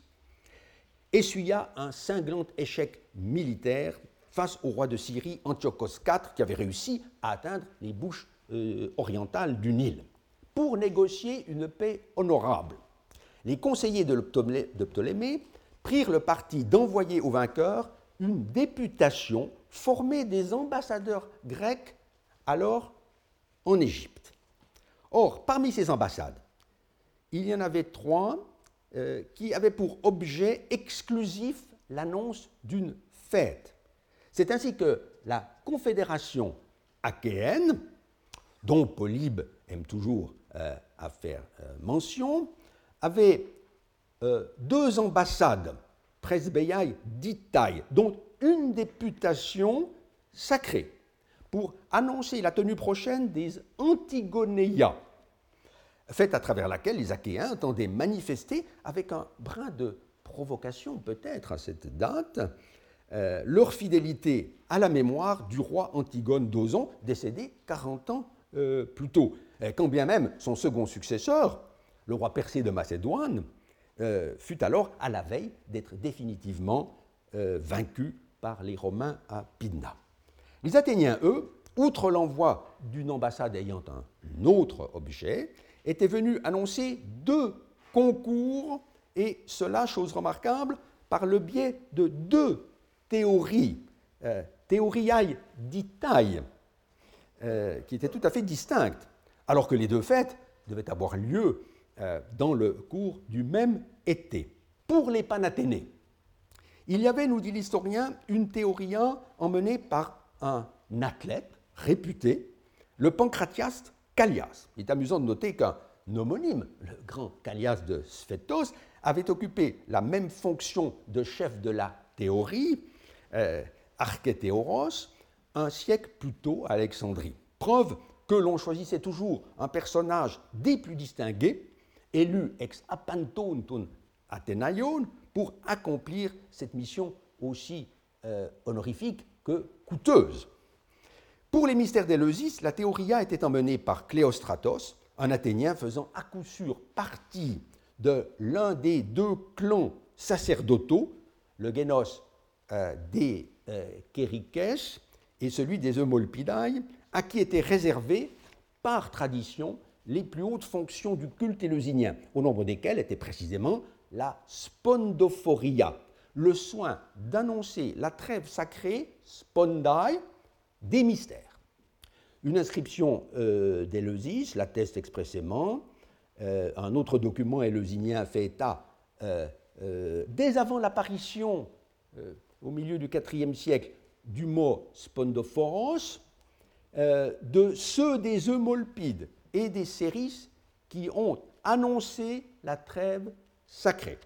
Speaker 1: essuya un cinglant échec militaire face au roi de Syrie Antiochos quatre qui avait réussi à atteindre les bouches euh, orientales du Nil pour négocier une paix honorable. Les conseillers de Ptolémée, de Ptolémée prirent le parti d'envoyer au vainqueur une députation formée des ambassadeurs grecs alors en Égypte. Or, parmi ces ambassades, il y en avait trois euh, qui avaient pour objet exclusif l'annonce d'une fête. C'est ainsi que la Confédération achéenne, dont Polybe aime toujours euh, à faire euh, mention, avait euh, deux ambassades, presbeiae ditae, dont une députation sacrée, pour annoncer la tenue prochaine des Antigonéias, fête à travers laquelle les Achéens entendaient manifester, avec un brin de provocation peut-être à cette date, euh, leur fidélité à la mémoire du roi Antigone d'Ozon, décédé quarante ans euh, plus tôt. Et quand bien même son second successeur, le roi Persée de Macédoine, euh, fut alors à la veille d'être définitivement euh, vaincu par les Romains à Pydna. Les Athéniens, eux, outre l'envoi d'une ambassade ayant un autre objet, étaient venus annoncer deux concours, et cela, chose remarquable, par le biais de deux théories, euh, théoriae ditae, euh, qui étaient tout à fait distinctes, alors que les deux fêtes devaient avoir lieu euh, dans le cours du même été. Pour les Panathénées, il y avait, nous dit l'historien, une théoria emmenée par un athlète réputé, le pancratiaste Callias. Il est amusant de noter qu'un homonyme, le grand Callias de Sphétos, avait occupé la même fonction de chef de la théorie, euh, Archéthéoros, un siècle plus tôt à Alexandrie. Preuve que l'on choisissait toujours un personnage des plus distingués, élu ex apanton Athénaion, pour accomplir cette mission aussi euh, honorifique que coûteuse. Pour les mystères d'Éleusis, la théoria était emmenée par Cléostratos, un Athénien faisant à coup sûr partie de l'un des deux clans sacerdotaux, le génos euh, des euh, Kérikès et celui des Eumolpidae, à qui étaient réservées, par tradition, les plus hautes fonctions du culte éleusinien, au nombre desquelles était précisément la spondophoria, le soin d'annoncer la trêve sacrée, spondai, des mystères. Une inscription euh, d'Éleusis l'atteste expressément. Euh, un autre document éleusinien fait état, euh, euh, dès avant l'apparition, euh, au milieu du quatrième siècle, du mot spondophoros, euh, de ceux des Eumolpides et des Céris qui ont annoncé la trêve sacrée.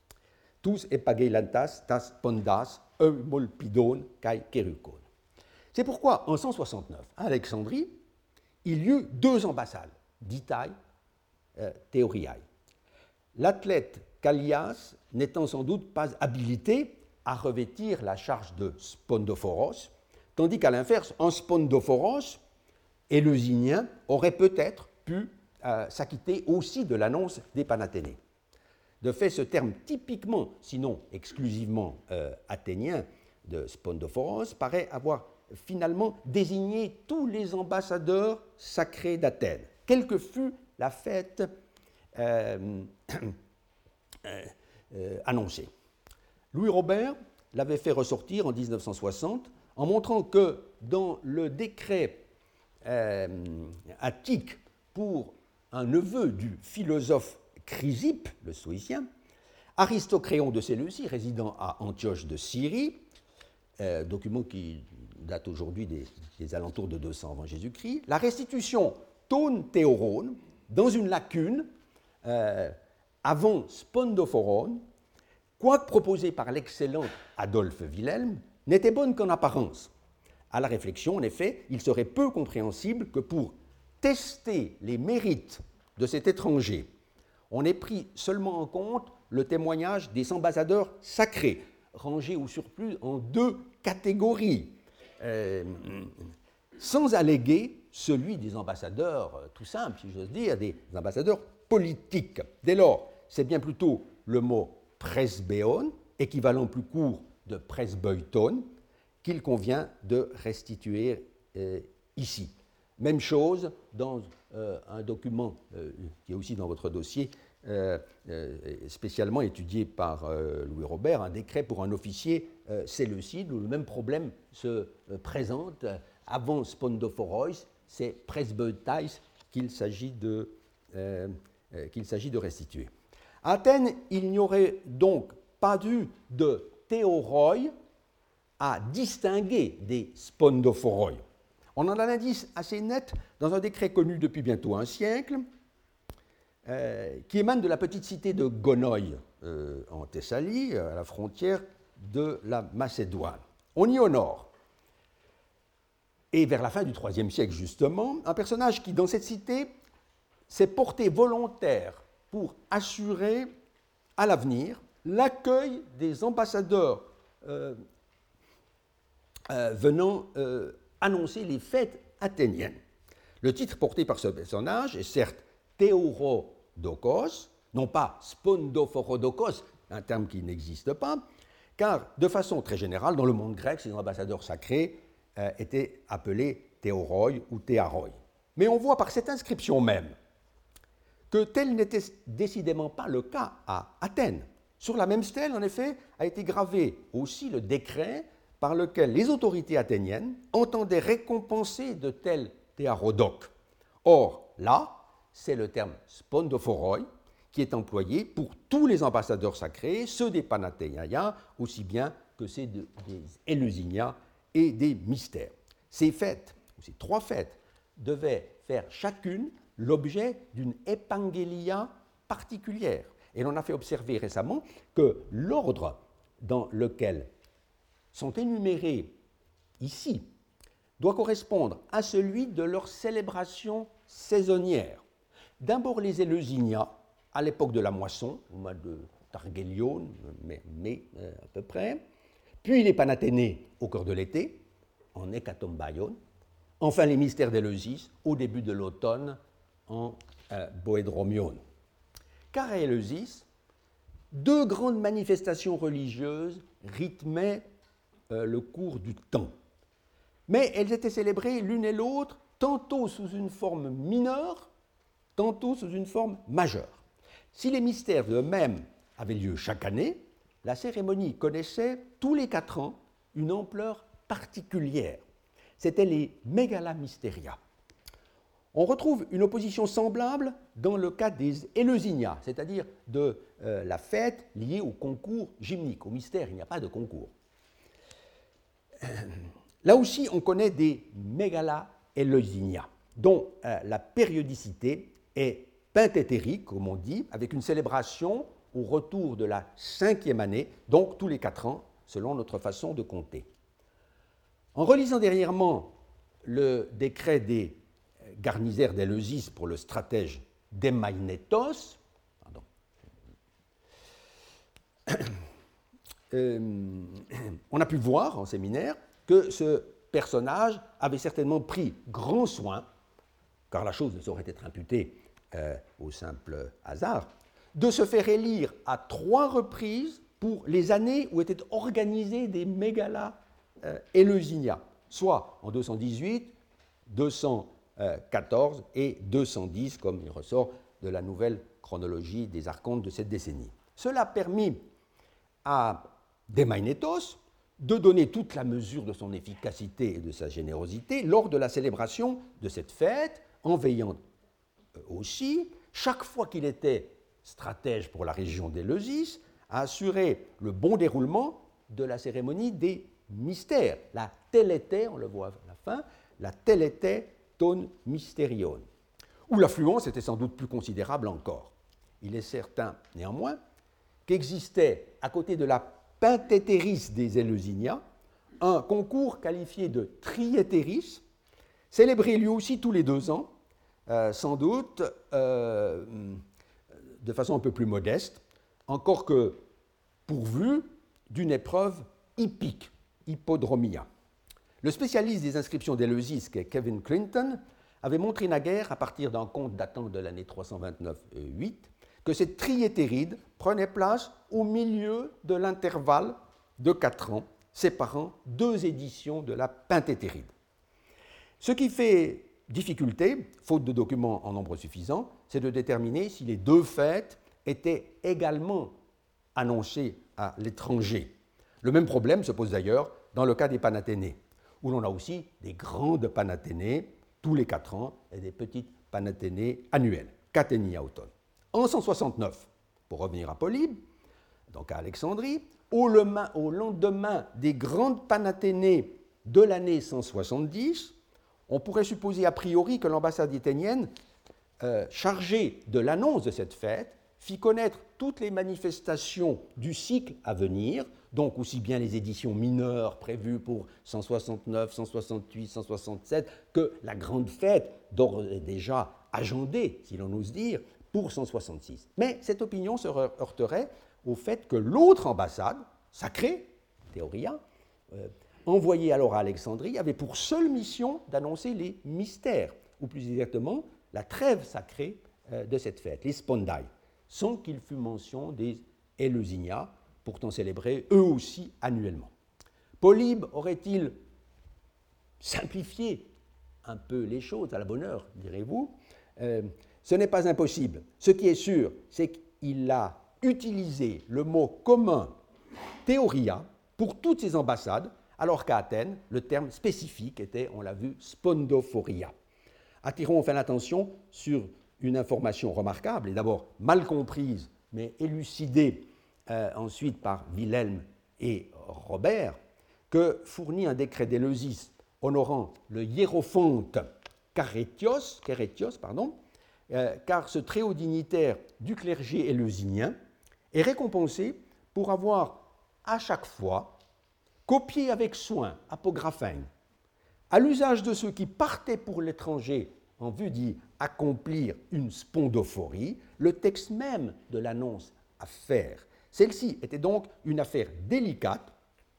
Speaker 1: Tous epageilantas tas spondas Eumolpidon kai kerukon. C'est pourquoi, en cent soixante-neuf, à Alexandrie, il y eut deux ambassades, ditae, euh, théoriae. L'athlète Callias n'étant sans doute pas habilité à revêtir la charge de spondophoros, tandis qu'à l'inverse, un spondophoros éleusinien aurait peut-être pu euh, s'acquitter aussi de l'annonce des Panathénées. De fait, ce terme typiquement, sinon exclusivement euh, athénien de spondophoros, paraît avoir finalement désigné tous les ambassadeurs sacrés d'Athènes, quelle que fût la fête euh, euh, euh, annoncée. Louis Robert l'avait fait ressortir en dix-neuf cent soixante en montrant que dans le décret euh, attique pour un neveu du philosophe Chrysippe, le stoïcien, Aristocréon de Séleucie, résidant à Antioche de Syrie, euh, document qui date aujourd'hui des, des alentours de deux cents avant Jésus-Christ, la restitution ton théorone dans une lacune euh, avant spondophoron, quoique proposée par l'excellent Adolphe Wilhelm, n'était bonne qu'en apparence. À la réflexion, en effet, il serait peu compréhensible que pour tester les mérites de cet étranger, on ait pris seulement en compte le témoignage des ambassadeurs sacrés, rangés au surplus en deux catégories, euh, sans alléguer celui des ambassadeurs, tout simple, si j'ose dire, des ambassadeurs politiques. Dès lors, c'est bien plutôt le mot presbéon, équivalent plus court de presbeuton, qu'il convient de restituer euh, ici. Même chose dans euh, un document euh, qui est aussi dans votre dossier, euh, euh, spécialement étudié par euh, Louis Robert, un décret pour un officier euh, séleucide, où le même problème se euh, présente. Avant Spondophorois, c'est presbeutais qu'il s'agit de, euh, euh, qu'il s'agit de restituer. À Athènes, il n'y aurait donc pas eu de théoroi à distinguer des spondophoroi. On en a l'indice assez net dans un décret connu depuis bientôt un siècle, euh, qui émane de la petite cité de Gonoi, euh, en Thessalie, à la frontière de la Macédoine. On y honore, et vers la fin du troisième siècle justement, un personnage qui, dans cette cité, s'est porté volontaire pour assurer à l'avenir l'accueil des ambassadeurs euh, euh, venant euh, annoncer les fêtes athéniennes. Le titre porté par ce personnage est certes Théorodokos, non pas spondophorodokos, un terme qui n'existe pas, car de façon très générale, dans le monde grec, ces ambassadeurs sacrés euh, étaient appelés théoroi ou théaroi. Mais on voit par cette inscription même que tel n'était décidément pas le cas à Athènes. Sur la même stèle, en effet, a été gravé aussi le décret par lequel les autorités athéniennes entendaient récompenser de tels théarodoques. Or, là, c'est le terme spondophoroi qui est employé pour tous les ambassadeurs sacrés, ceux des Panathénaïens, aussi bien que ceux de, des Éleusynia et des mystères. Ces fêtes, ces trois fêtes, devaient faire chacune l'objet d'une épangélia particulière. Et l'on a fait observer récemment que l'ordre dans lequel sont énumérés ici doit correspondre à celui de leur célébration saisonnière. D'abord les Éleusynia, à l'époque de la moisson, au mois de Targélion, mai, mai euh, à peu près, puis les Panathénées au cœur de l'été, en Hécatombaion, enfin les mystères d'Éleusis au début de l'automne, en euh, Boédromion. Car à Éleusis, deux grandes manifestations religieuses rythmaient euh, le cours du temps. Mais elles étaient célébrées l'une et l'autre tantôt sous une forme mineure, tantôt sous une forme majeure. Si les mystères eux-mêmes avaient lieu chaque année, la cérémonie connaissait tous les quatre ans une ampleur particulière. C'étaient les Megala Mysteria. On retrouve une opposition semblable dans le cas des Éleusynia, c'est-à-dire de euh, la fête liée au concours gymnique. Au mystère, il n'y a pas de concours. Euh, là aussi, on connaît des Megala Éleusynia, dont euh, la périodicité est penthétérique, comme on dit, avec une célébration au retour de la cinquième année, donc tous les quatre ans, selon notre façon de compter. En relisant dernièrement le décret des garnisaires d'Éleusis pour le stratège Démaïnétos, pardon, euh, on a pu voir en séminaire que ce personnage avait certainement pris grand soin, car la chose ne saurait être imputée euh, au simple hasard, de se faire élire à trois reprises pour les années où étaient organisés des mégalas euh, Éleusynia, soit en deux cent dix-huit, deux cent quatorze et deux cent dix, comme il ressort de la nouvelle chronologie des archontes de cette décennie. Cela a permis à Démaïnétos de donner toute la mesure de son efficacité et de sa générosité lors de la célébration de cette fête, en veillant aussi, chaque fois qu'il était stratège pour la région d'Éleusis, à assurer le bon déroulement de la cérémonie des mystères, la télété, on le voit à la fin, la télété ton mysterion, où l'affluence était sans doute plus considérable encore. Il est certain, néanmoins, qu'existait, à côté de la penthétéris des Éleusynia, un concours qualifié de triétéris, célébré lui aussi tous les deux ans, euh, sans doute euh, de façon un peu plus modeste, encore que pourvu d'une épreuve hippique, hippodromia. Le spécialiste des inscriptions d'Éleusis, qui est Kevin Clinton, avait montré naguère, à partir d'un conte datant de l'année trois cent vingt-neuf huit, que cette triétéride prenait place au milieu de l'intervalle de quatre ans, séparant deux éditions de la penthétéride. Ce qui fait difficulté, faute de documents en nombre suffisant, c'est de déterminer si les deux fêtes étaient également annoncées à l'étranger. Le même problème se pose d'ailleurs dans le cas des Panathénées, où l'on a aussi des grandes Panathénées tous les quatre ans et des petites Panathénées annuelles, Cathénia automne. En cent soixante-neuf, pour revenir à Polybe, donc à Alexandrie, au lendemain des grandes Panathénées de l'année cent soixante-dix, on pourrait supposer a priori que l'ambassade athénienne, euh, chargée de l'annonce de cette fête, fit connaître toutes les manifestations du cycle à venir, donc aussi bien les éditions mineures prévues pour cent soixante-neuf, cent soixante-huit, cent soixante-sept, que la grande fête d'ores et déjà agendée, si l'on ose dire, pour cent soixante-six. Mais cette opinion se heurterait au fait que l'autre ambassade, sacrée, Théoria, euh, envoyée alors à Alexandrie, avait pour seule mission d'annoncer les mystères, ou plus exactement la trêve sacrée euh, de cette fête, les spondai. sans qu'il fût mention des Éleusinia, pourtant célébrés eux aussi annuellement. Polybe aurait-il simplifié un peu les choses, à la bonne heure, direz-vous? euh, Ce n'est pas impossible. Ce qui est sûr, c'est qu'il a utilisé le mot commun théoria pour toutes ses ambassades, alors qu'à Athènes, le terme spécifique était, on l'a vu, spondophoria. Attirons enfin l'attention sur une information remarquable, et d'abord mal comprise, mais élucidée euh, ensuite par Wilhelm et Robert, que fournit un décret d'Éleusis honorant le hiérophonte Kérétios, Kérétios pardon, euh, car ce très haut dignitaire du clergé éleusinien est récompensé pour avoir à chaque fois copié avec soin, apographène, à l'usage de ceux qui partaient pour l'étranger en vue d'y accomplir une spondophorie, le texte même de l'annonce à faire. Celle-ci était donc une affaire délicate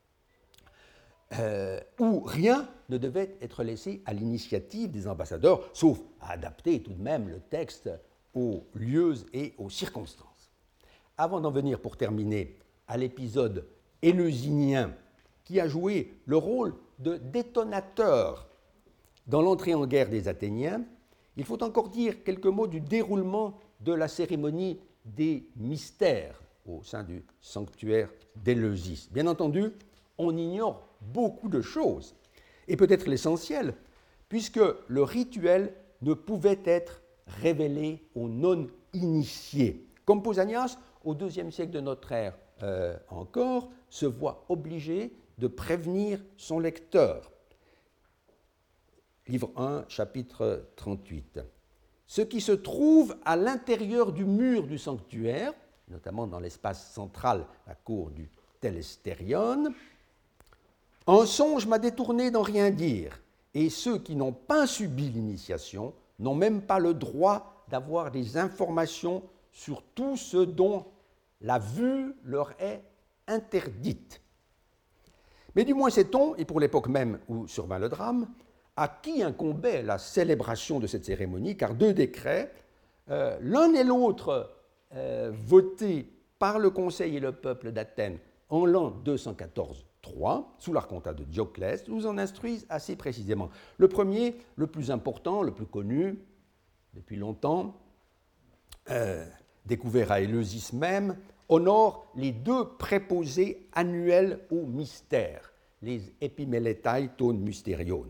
Speaker 1: euh, où rien ne devait être laissé à l'initiative des ambassadeurs, sauf à adapter tout de même le texte aux lieux et aux circonstances. Avant d'en venir, pour terminer, à l'épisode éleusinien qui a joué le rôle de détonateur dans l'entrée en guerre des Athéniens, il faut encore dire quelques mots du déroulement de la cérémonie des mystères au sein du sanctuaire d'Éleusis. Bien entendu, on ignore beaucoup de choses, et peut-être l'essentiel, puisque le rituel ne pouvait être révélé aux non-initiés. Comme Pausanias, au deuxième siècle de notre ère euh, encore, se voit obligé de prévenir son lecteur. Livre un, chapitre trente-huit. Ce qui se trouve à l'intérieur du mur du sanctuaire, notamment dans l'espace central, la cour du Telestérion, un songe m'a détourné d'en rien dire, et ceux qui n'ont pas subi l'initiation n'ont même pas le droit d'avoir des informations sur tout ce dont la vue leur est interdite. Mais du moins sait-on, et pour l'époque même où survint le drame, à qui incombait la célébration de cette cérémonie, car deux décrets, euh, l'un et l'autre euh, votés par le Conseil et le peuple d'Athènes en l'an deux cent quatorze trois, sous l'archontat de Dioclès, nous en instruisent assez précisément. Le premier, le plus important, le plus connu depuis longtemps, euh, découvert à Éleusis même, honore les deux préposés annuels au mystère, les Epimeletai ton Mysterion.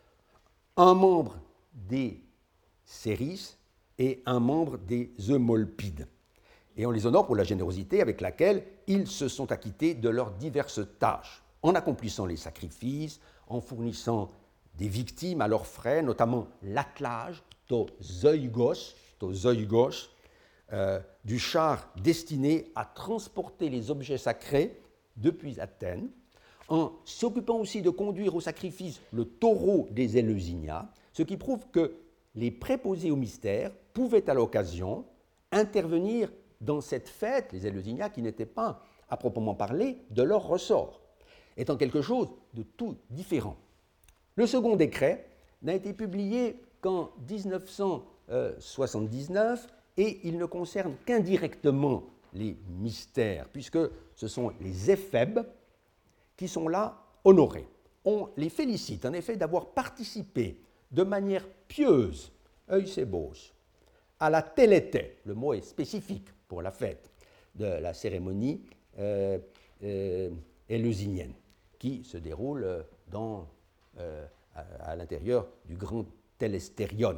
Speaker 1: Un membre des Céris et un membre des Eumolpides. Et on les honore pour la générosité avec laquelle ils se sont acquittés de leurs diverses tâches, en accomplissant les sacrifices, en fournissant des victimes à leurs frais, notamment l'attelage, to zoigos, to zoigos, euh, du char destiné à transporter les objets sacrés depuis Athènes, en s'occupant aussi de conduire au sacrifice le taureau des Éleusinia, ce qui prouve que les préposés au mystère pouvaient à l'occasion intervenir dans cette fête, les Éleusinia, qui n'étaient pas, à proprement parler, de leur ressort, étant quelque chose de tout différent. Le second décret n'a été publié qu'en dix-neuf cent soixante-dix-neuf et il ne concerne qu'indirectement les mystères, puisque ce sont les éphèbes qui sont là honorés. On les félicite en effet d'avoir participé de manière pieuse, eusebos, à la télété, le mot est spécifique pour la fête de la cérémonie euh, euh, éleusinienne, qui se déroule dans, euh, à, à l'intérieur du grand Telestérion.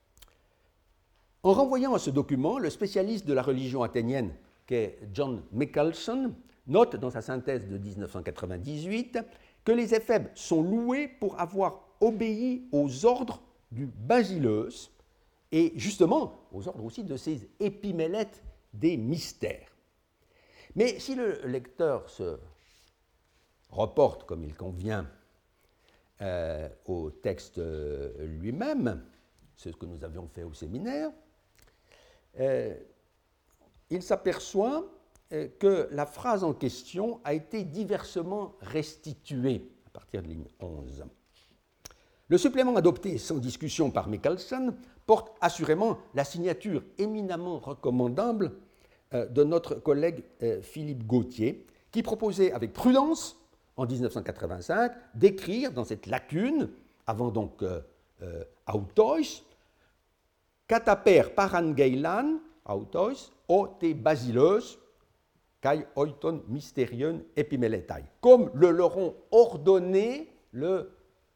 Speaker 1: En renvoyant à ce document, le spécialiste de la religion athénienne, qu'est John Michelson, note dans sa synthèse de dix-neuf cent quatre-vingt-dix-huit que les éphèbes sont loués pour avoir obéi aux ordres du basileus et justement aux ordres aussi de ces épimélètes des mystères. Mais si le lecteur se reporte comme il convient euh, au texte lui-même, c'est ce que nous avions fait au séminaire, euh, il s'aperçoit que la phrase en question a été diversement restituée à partir de ligne onze. Le supplément adopté sans discussion par Michelson porte assurément la signature éminemment recommandable euh, de notre collègue euh, Philippe Gautier, qui proposait avec prudence, en dix-neuf cent quatre-vingt-cinq, d'écrire dans cette lacune, avant donc euh, euh, autois, kataper parangeilan, autois, o te basileus, kai oiton mysterion epimeletai, comme le leur ont ordonné le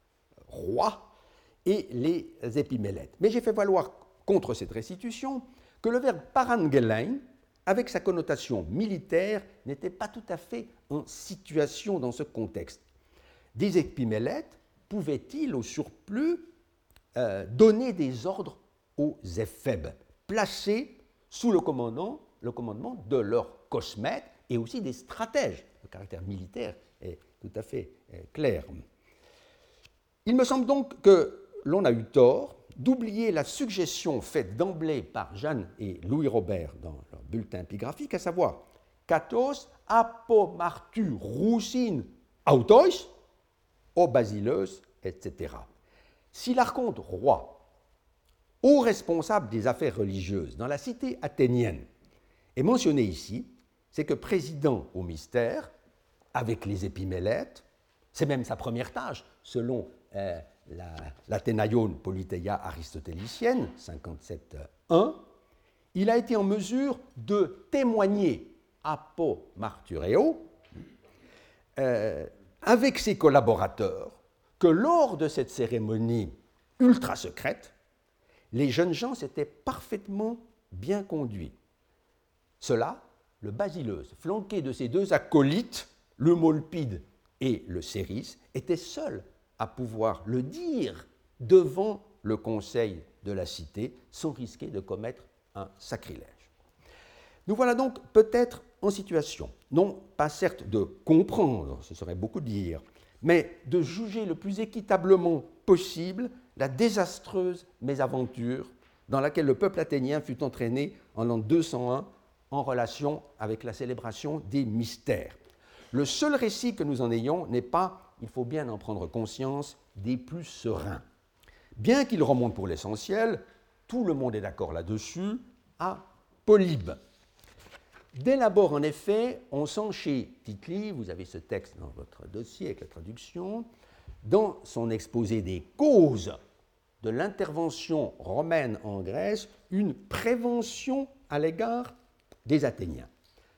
Speaker 1: roi et les épimélètes. Mais j'ai fait valoir contre cette restitution que le verbe parangelein, avec sa connotation militaire, n'était pas tout à fait en situation dans ce contexte. Des épimélètes pouvaient-ils, au surplus, euh, donner des ordres aux éphèbes, placés sous le commandement, le commandement de leurs cosmètes et aussi des stratèges. Le caractère militaire est tout à fait euh, clair. Il me semble donc que l'on a eu tort d'oublier la suggestion faite d'emblée par Jeanne et Louis Robert dans leur bulletin épigraphique, à savoir katos apomartu roussin autois, o basileus, et cetera. Si l'archonte roi, haut responsable des affaires religieuses dans la cité athénienne, est mentionné ici, c'est que président au mystère, avec les épimélètes, c'est même sa première tâche, selon euh, la, l'Athénaïon Politeia aristotélicienne, cinquante-sept un, il a été en mesure de témoigner apo martureo, euh, avec ses collaborateurs, que lors de cette cérémonie ultra secrète, les jeunes gens s'étaient parfaitement bien conduits. Cela, le Basileus, flanqué de ses deux acolytes, le Molpide et le Céris, était seul à pouvoir le dire devant le conseil de la cité sans risquer de commettre un sacrilège. Nous voilà donc peut-être en situation, non pas certes de comprendre, ce serait beaucoup dire, mais de juger le plus équitablement possible la désastreuse mésaventure dans laquelle le peuple athénien fut entraîné en l'an deux cent un en relation avec la célébration des mystères. Le seul récit que nous en ayons n'est pas, il faut bien en prendre conscience, des plus sereins. Bien qu'il remonte pour l'essentiel, tout le monde est d'accord là-dessus, à Polybe. Dès l'abord, en effet, on sent chez Tite-Live, vous avez ce texte dans votre dossier avec la traduction, dans son exposé des causes de l'intervention romaine en Grèce, une prévention à l'égard des Athéniens.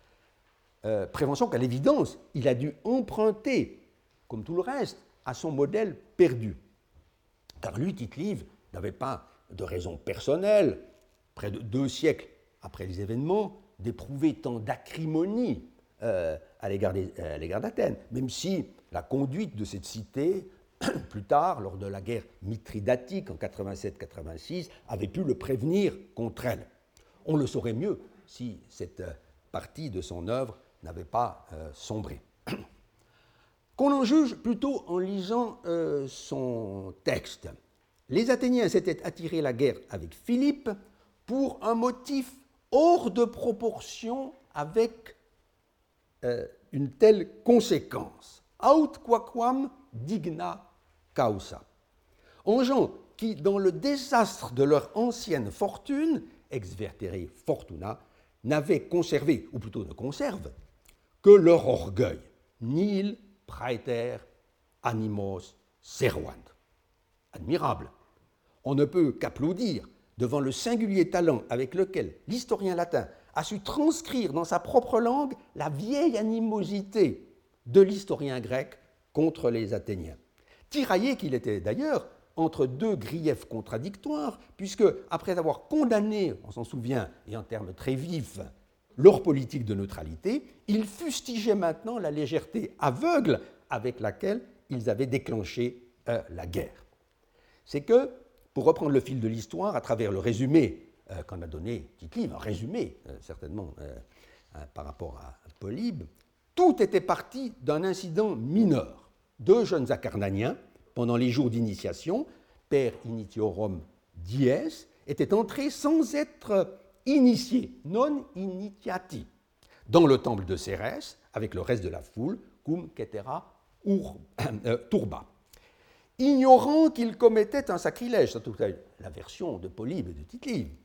Speaker 1: Euh, prévention qu'à l'évidence, il a dû emprunter, comme tout le reste, à son modèle perdu. Car lui, Tite-Live, n'avait pas de raison personnelle, près de deux siècles après les événements, d'éprouver tant d'acrimonie euh, à l'égard d'Athènes, même si la conduite de cette cité, plus tard, lors de la guerre mithridatique en quatre-vingt-sept quatre-vingt-six, avait pu le prévenir contre elle. On le saurait mieux si cette partie de son œuvre n'avait pas euh, sombré. Qu'on en juge plutôt en lisant euh, son texte. Les Athéniens s'étaient attirés la guerre avec Philippe pour un motif hors de proportion avec euh, une telle conséquence. Aut quaquam digna causa. En gens qui, dans le désastre de leur ancienne fortune, ex vertere fortuna, n'avaient conservé, ou plutôt ne conservent, que leur orgueil. Nil praeter animos servant. Admirable. On ne peut qu'applaudir devant le singulier talent avec lequel l'historien latin a su transcrire dans sa propre langue la vieille animosité de l'historien grec contre les Athéniens. Tiraillé qu'il était d'ailleurs entre deux griefs contradictoires, puisque, après avoir condamné, on s'en souvient, et en termes très vifs, leur politique de neutralité, ils fustigeaient maintenant la légèreté aveugle avec laquelle ils avaient déclenché euh, la guerre. C'est que, pour reprendre le fil de l'histoire, à travers le résumé euh, qu'en a donné Tite-Live, un résumé euh, certainement euh, euh, par rapport à, à Polybe, tout était parti d'un incident mineur. Deux jeunes Acarnaniens, pendant les jours d'initiation, per initiorum dies, étaient entrés sans être initiés, non initiati, dans le temple de Cérès, avec le reste de la foule, cum cetera ur, euh, turba. Ignorant qu'ils commettaient un sacrilège, c'est la version de Polybe et de Tite-Live,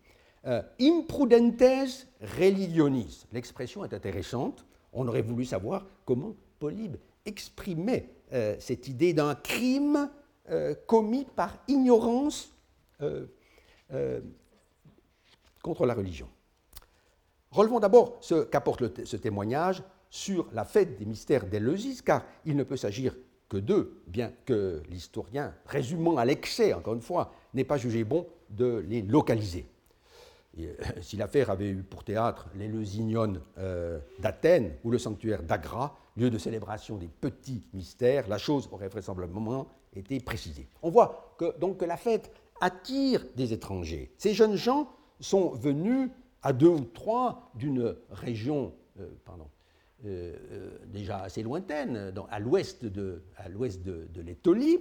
Speaker 1: euh, imprudentes religionis. L'expression est intéressante. On aurait voulu savoir comment Polybe exprimait euh, cette idée d'un crime euh, commis par ignorance euh, euh, contre la religion. Relevons d'abord ce qu'apporte le, ce témoignage sur la fête des mystères d'Éleusis, car il ne peut s'agir que d'eux, bien que l'historien, résumant à l'excès, encore une fois, n'ait pas jugé bon de les localiser. Et, euh, si l'affaire avait eu pour théâtre l'Éleusignon euh, d'Athènes ou le sanctuaire d'Agra, lieu de célébration des petits mystères, la chose aurait vraisemblablement été précisée. On voit que, donc, que la fête attire des étrangers. Ces jeunes gens sont venus à deux ou trois d'une région euh, pardon, euh, euh, déjà assez lointaine, dans, à l'ouest de, à l'ouest de, de l'Étolie.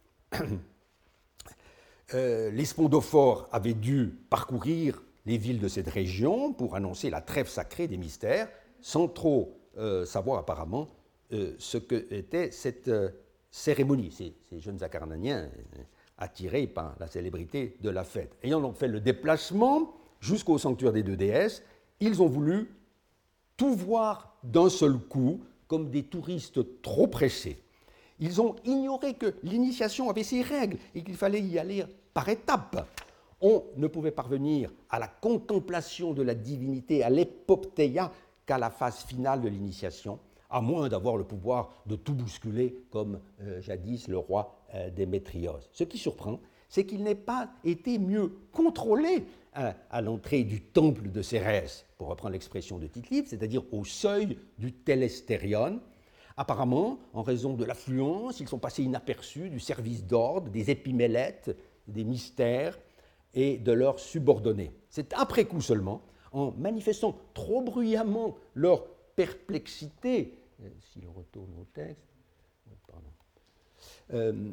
Speaker 1: euh, les spondophores avaient dû parcourir les villes de cette région pour annoncer la trêve sacrée des mystères, sans trop euh, savoir apparemment euh, ce qu'était cette euh, cérémonie. Ces, ces jeunes Acarnaniens, euh, attirés par la célébrité de la fête. Ayant donc fait le déplacement jusqu'au sanctuaire des deux déesses, ils ont voulu tout voir d'un seul coup, comme des touristes trop pressés. Ils ont ignoré que l'initiation avait ses règles et qu'il fallait y aller par étapes. On ne pouvait parvenir à la contemplation de la divinité, à l'époptéia, qu'à la phase finale de l'initiation, à moins d'avoir le pouvoir de tout bousculer, comme euh, jadis le roi euh, Démétrios. Ce qui surprend, c'est qu'il n'ait pas été mieux contrôlé à, à l'entrée du temple de Cérès, pour reprendre l'expression de Tite-Live, c'est-à-dire au seuil du Télestérion. Apparemment, en raison de l'affluence, ils sont passés inaperçus du service d'ordre, des épimélètes, des mystères et de leurs subordonnés. C'est après coup seulement, en manifestant trop bruyamment leur perplexité, si l'on retourne au texte, pardon, euh,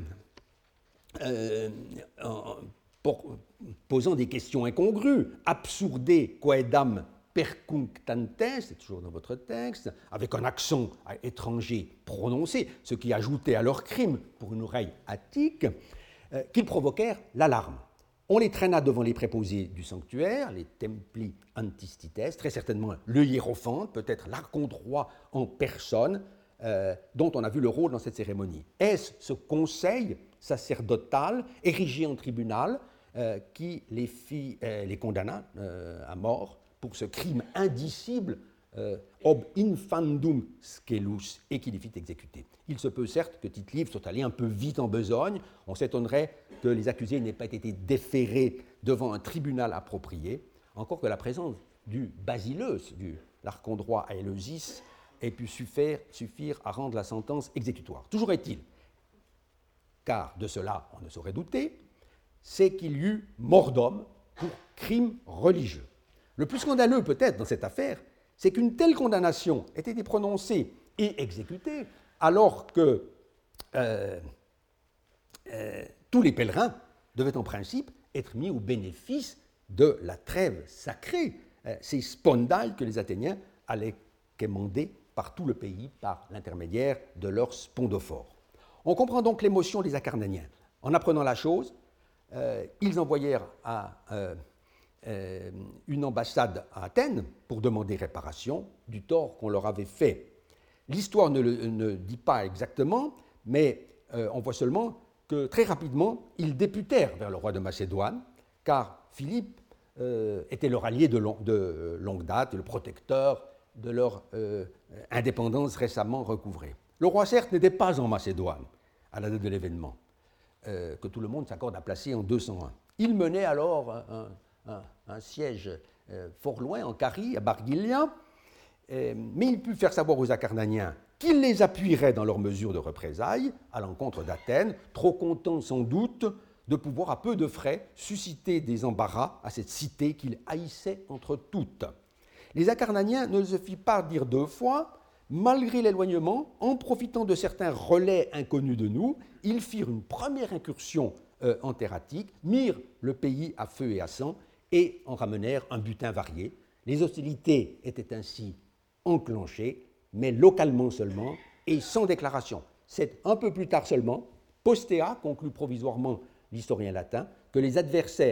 Speaker 1: euh, en, pour, posant des questions incongrues, absurde quaedam percunctantes, c'est toujours dans votre texte, avec un accent étranger prononcé, ce qui ajoutait à leur crime pour une oreille attique, euh, qu'ils provoquèrent l'alarme. On les traîna devant les préposés du sanctuaire, les templi antistites, très certainement le hiérophante, peut-être l'archonte roi en personne, euh, dont on a vu le rôle dans cette cérémonie. Est-ce ce conseil sacerdotal, érigé en tribunal, euh, qui les, fit, euh, les condamna euh, à mort pour ce crime indicible, euh, ob infandum scelus, et qui les fit exécuter. Il se peut certes que Tite-Live soit allé un peu vite en besogne, on s'étonnerait que les accusés n'aient pas été déférés devant un tribunal approprié, encore que la présence du basileus, du l'archonte roi à Éleusis, ait pu suffire, suffire à rendre la sentence exécutoire. Toujours est-il, car de cela on ne saurait douter, c'est qu'il y eut mort d'homme pour crime religieux. Le plus scandaleux peut-être dans cette affaire, c'est qu'une telle condamnation ait été prononcée et exécutée alors que euh, euh, tous les pèlerins devaient en principe être mis au bénéfice de la trêve sacrée, euh, ces spondailles que les Athéniens allaient quémander par tout le pays par l'intermédiaire de leurs spondophores. On comprend donc l'émotion des Acarnaniens. En apprenant la chose, euh, ils envoyèrent à, euh, euh, une ambassade à Athènes pour demander réparation du tort qu'on leur avait fait. L'histoire ne le ne dit pas exactement, mais euh, on voit seulement que très rapidement, ils députèrent vers le roi de Macédoine, car Philippe euh, était leur allié de, long, de longue date, le protecteur de leur euh, indépendance récemment recouvrée. Le roi, certes, n'était pas en Macédoine à la date de l'événement, euh, que tout le monde s'accorde à placer en deux cent un. Il menait alors un, un, un siège euh, fort loin, en Carie, à Barguilia, euh, mais il put faire savoir aux Acarnaniens qu'il les appuierait dans leurs mesures de représailles à l'encontre d'Athènes, trop content sans doute de pouvoir à peu de frais susciter des embarras à cette cité qu'il haïssait entre toutes. Les Acarnaniens ne se firent pas dire deux fois, malgré l'éloignement, en profitant de certains relais inconnus de nous, ils firent une première incursion euh, en terre attique, mirent le pays à feu et à sang et en ramenèrent un butin varié. Les hostilités étaient ainsi enclenchées, mais localement seulement et sans déclaration. C'est un peu plus tard seulement, postea, conclut provisoirement l'historien latin, que les adversaires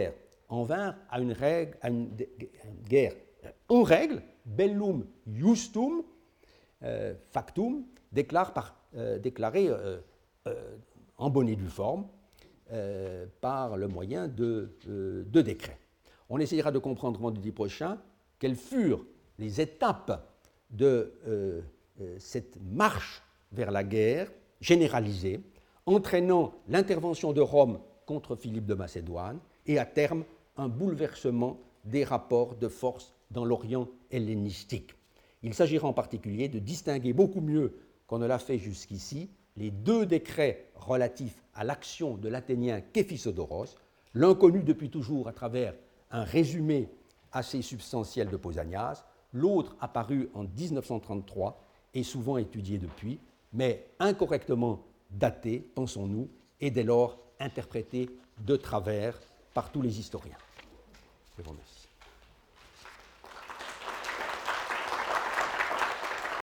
Speaker 1: en vinrent à une, règle, à une, une guerre en règle, bellum justum, euh, factum, déclare par, euh, déclarée euh, euh, en bonne et due forme euh, par le moyen de, euh, de décrets. On essayera de comprendre vendredi prochain quelles furent les étapes de euh, euh, cette marche vers la guerre généralisée, entraînant l'intervention de Rome contre Philippe de Macédoine et à terme un bouleversement des rapports de force dans l'Orient hellénistique. Il s'agira en particulier de distinguer beaucoup mieux qu'on ne l'a fait jusqu'ici les deux décrets relatifs à l'action de l'Athénien Képhisodoros, l'un connu depuis toujours à travers un résumé assez substantiel de Pausanias, l'autre apparu en dix-neuf cent trente-trois et souvent étudié depuis, mais incorrectement daté, pensons-nous, et dès lors interprété de travers par tous les historiens. Je vous remercie.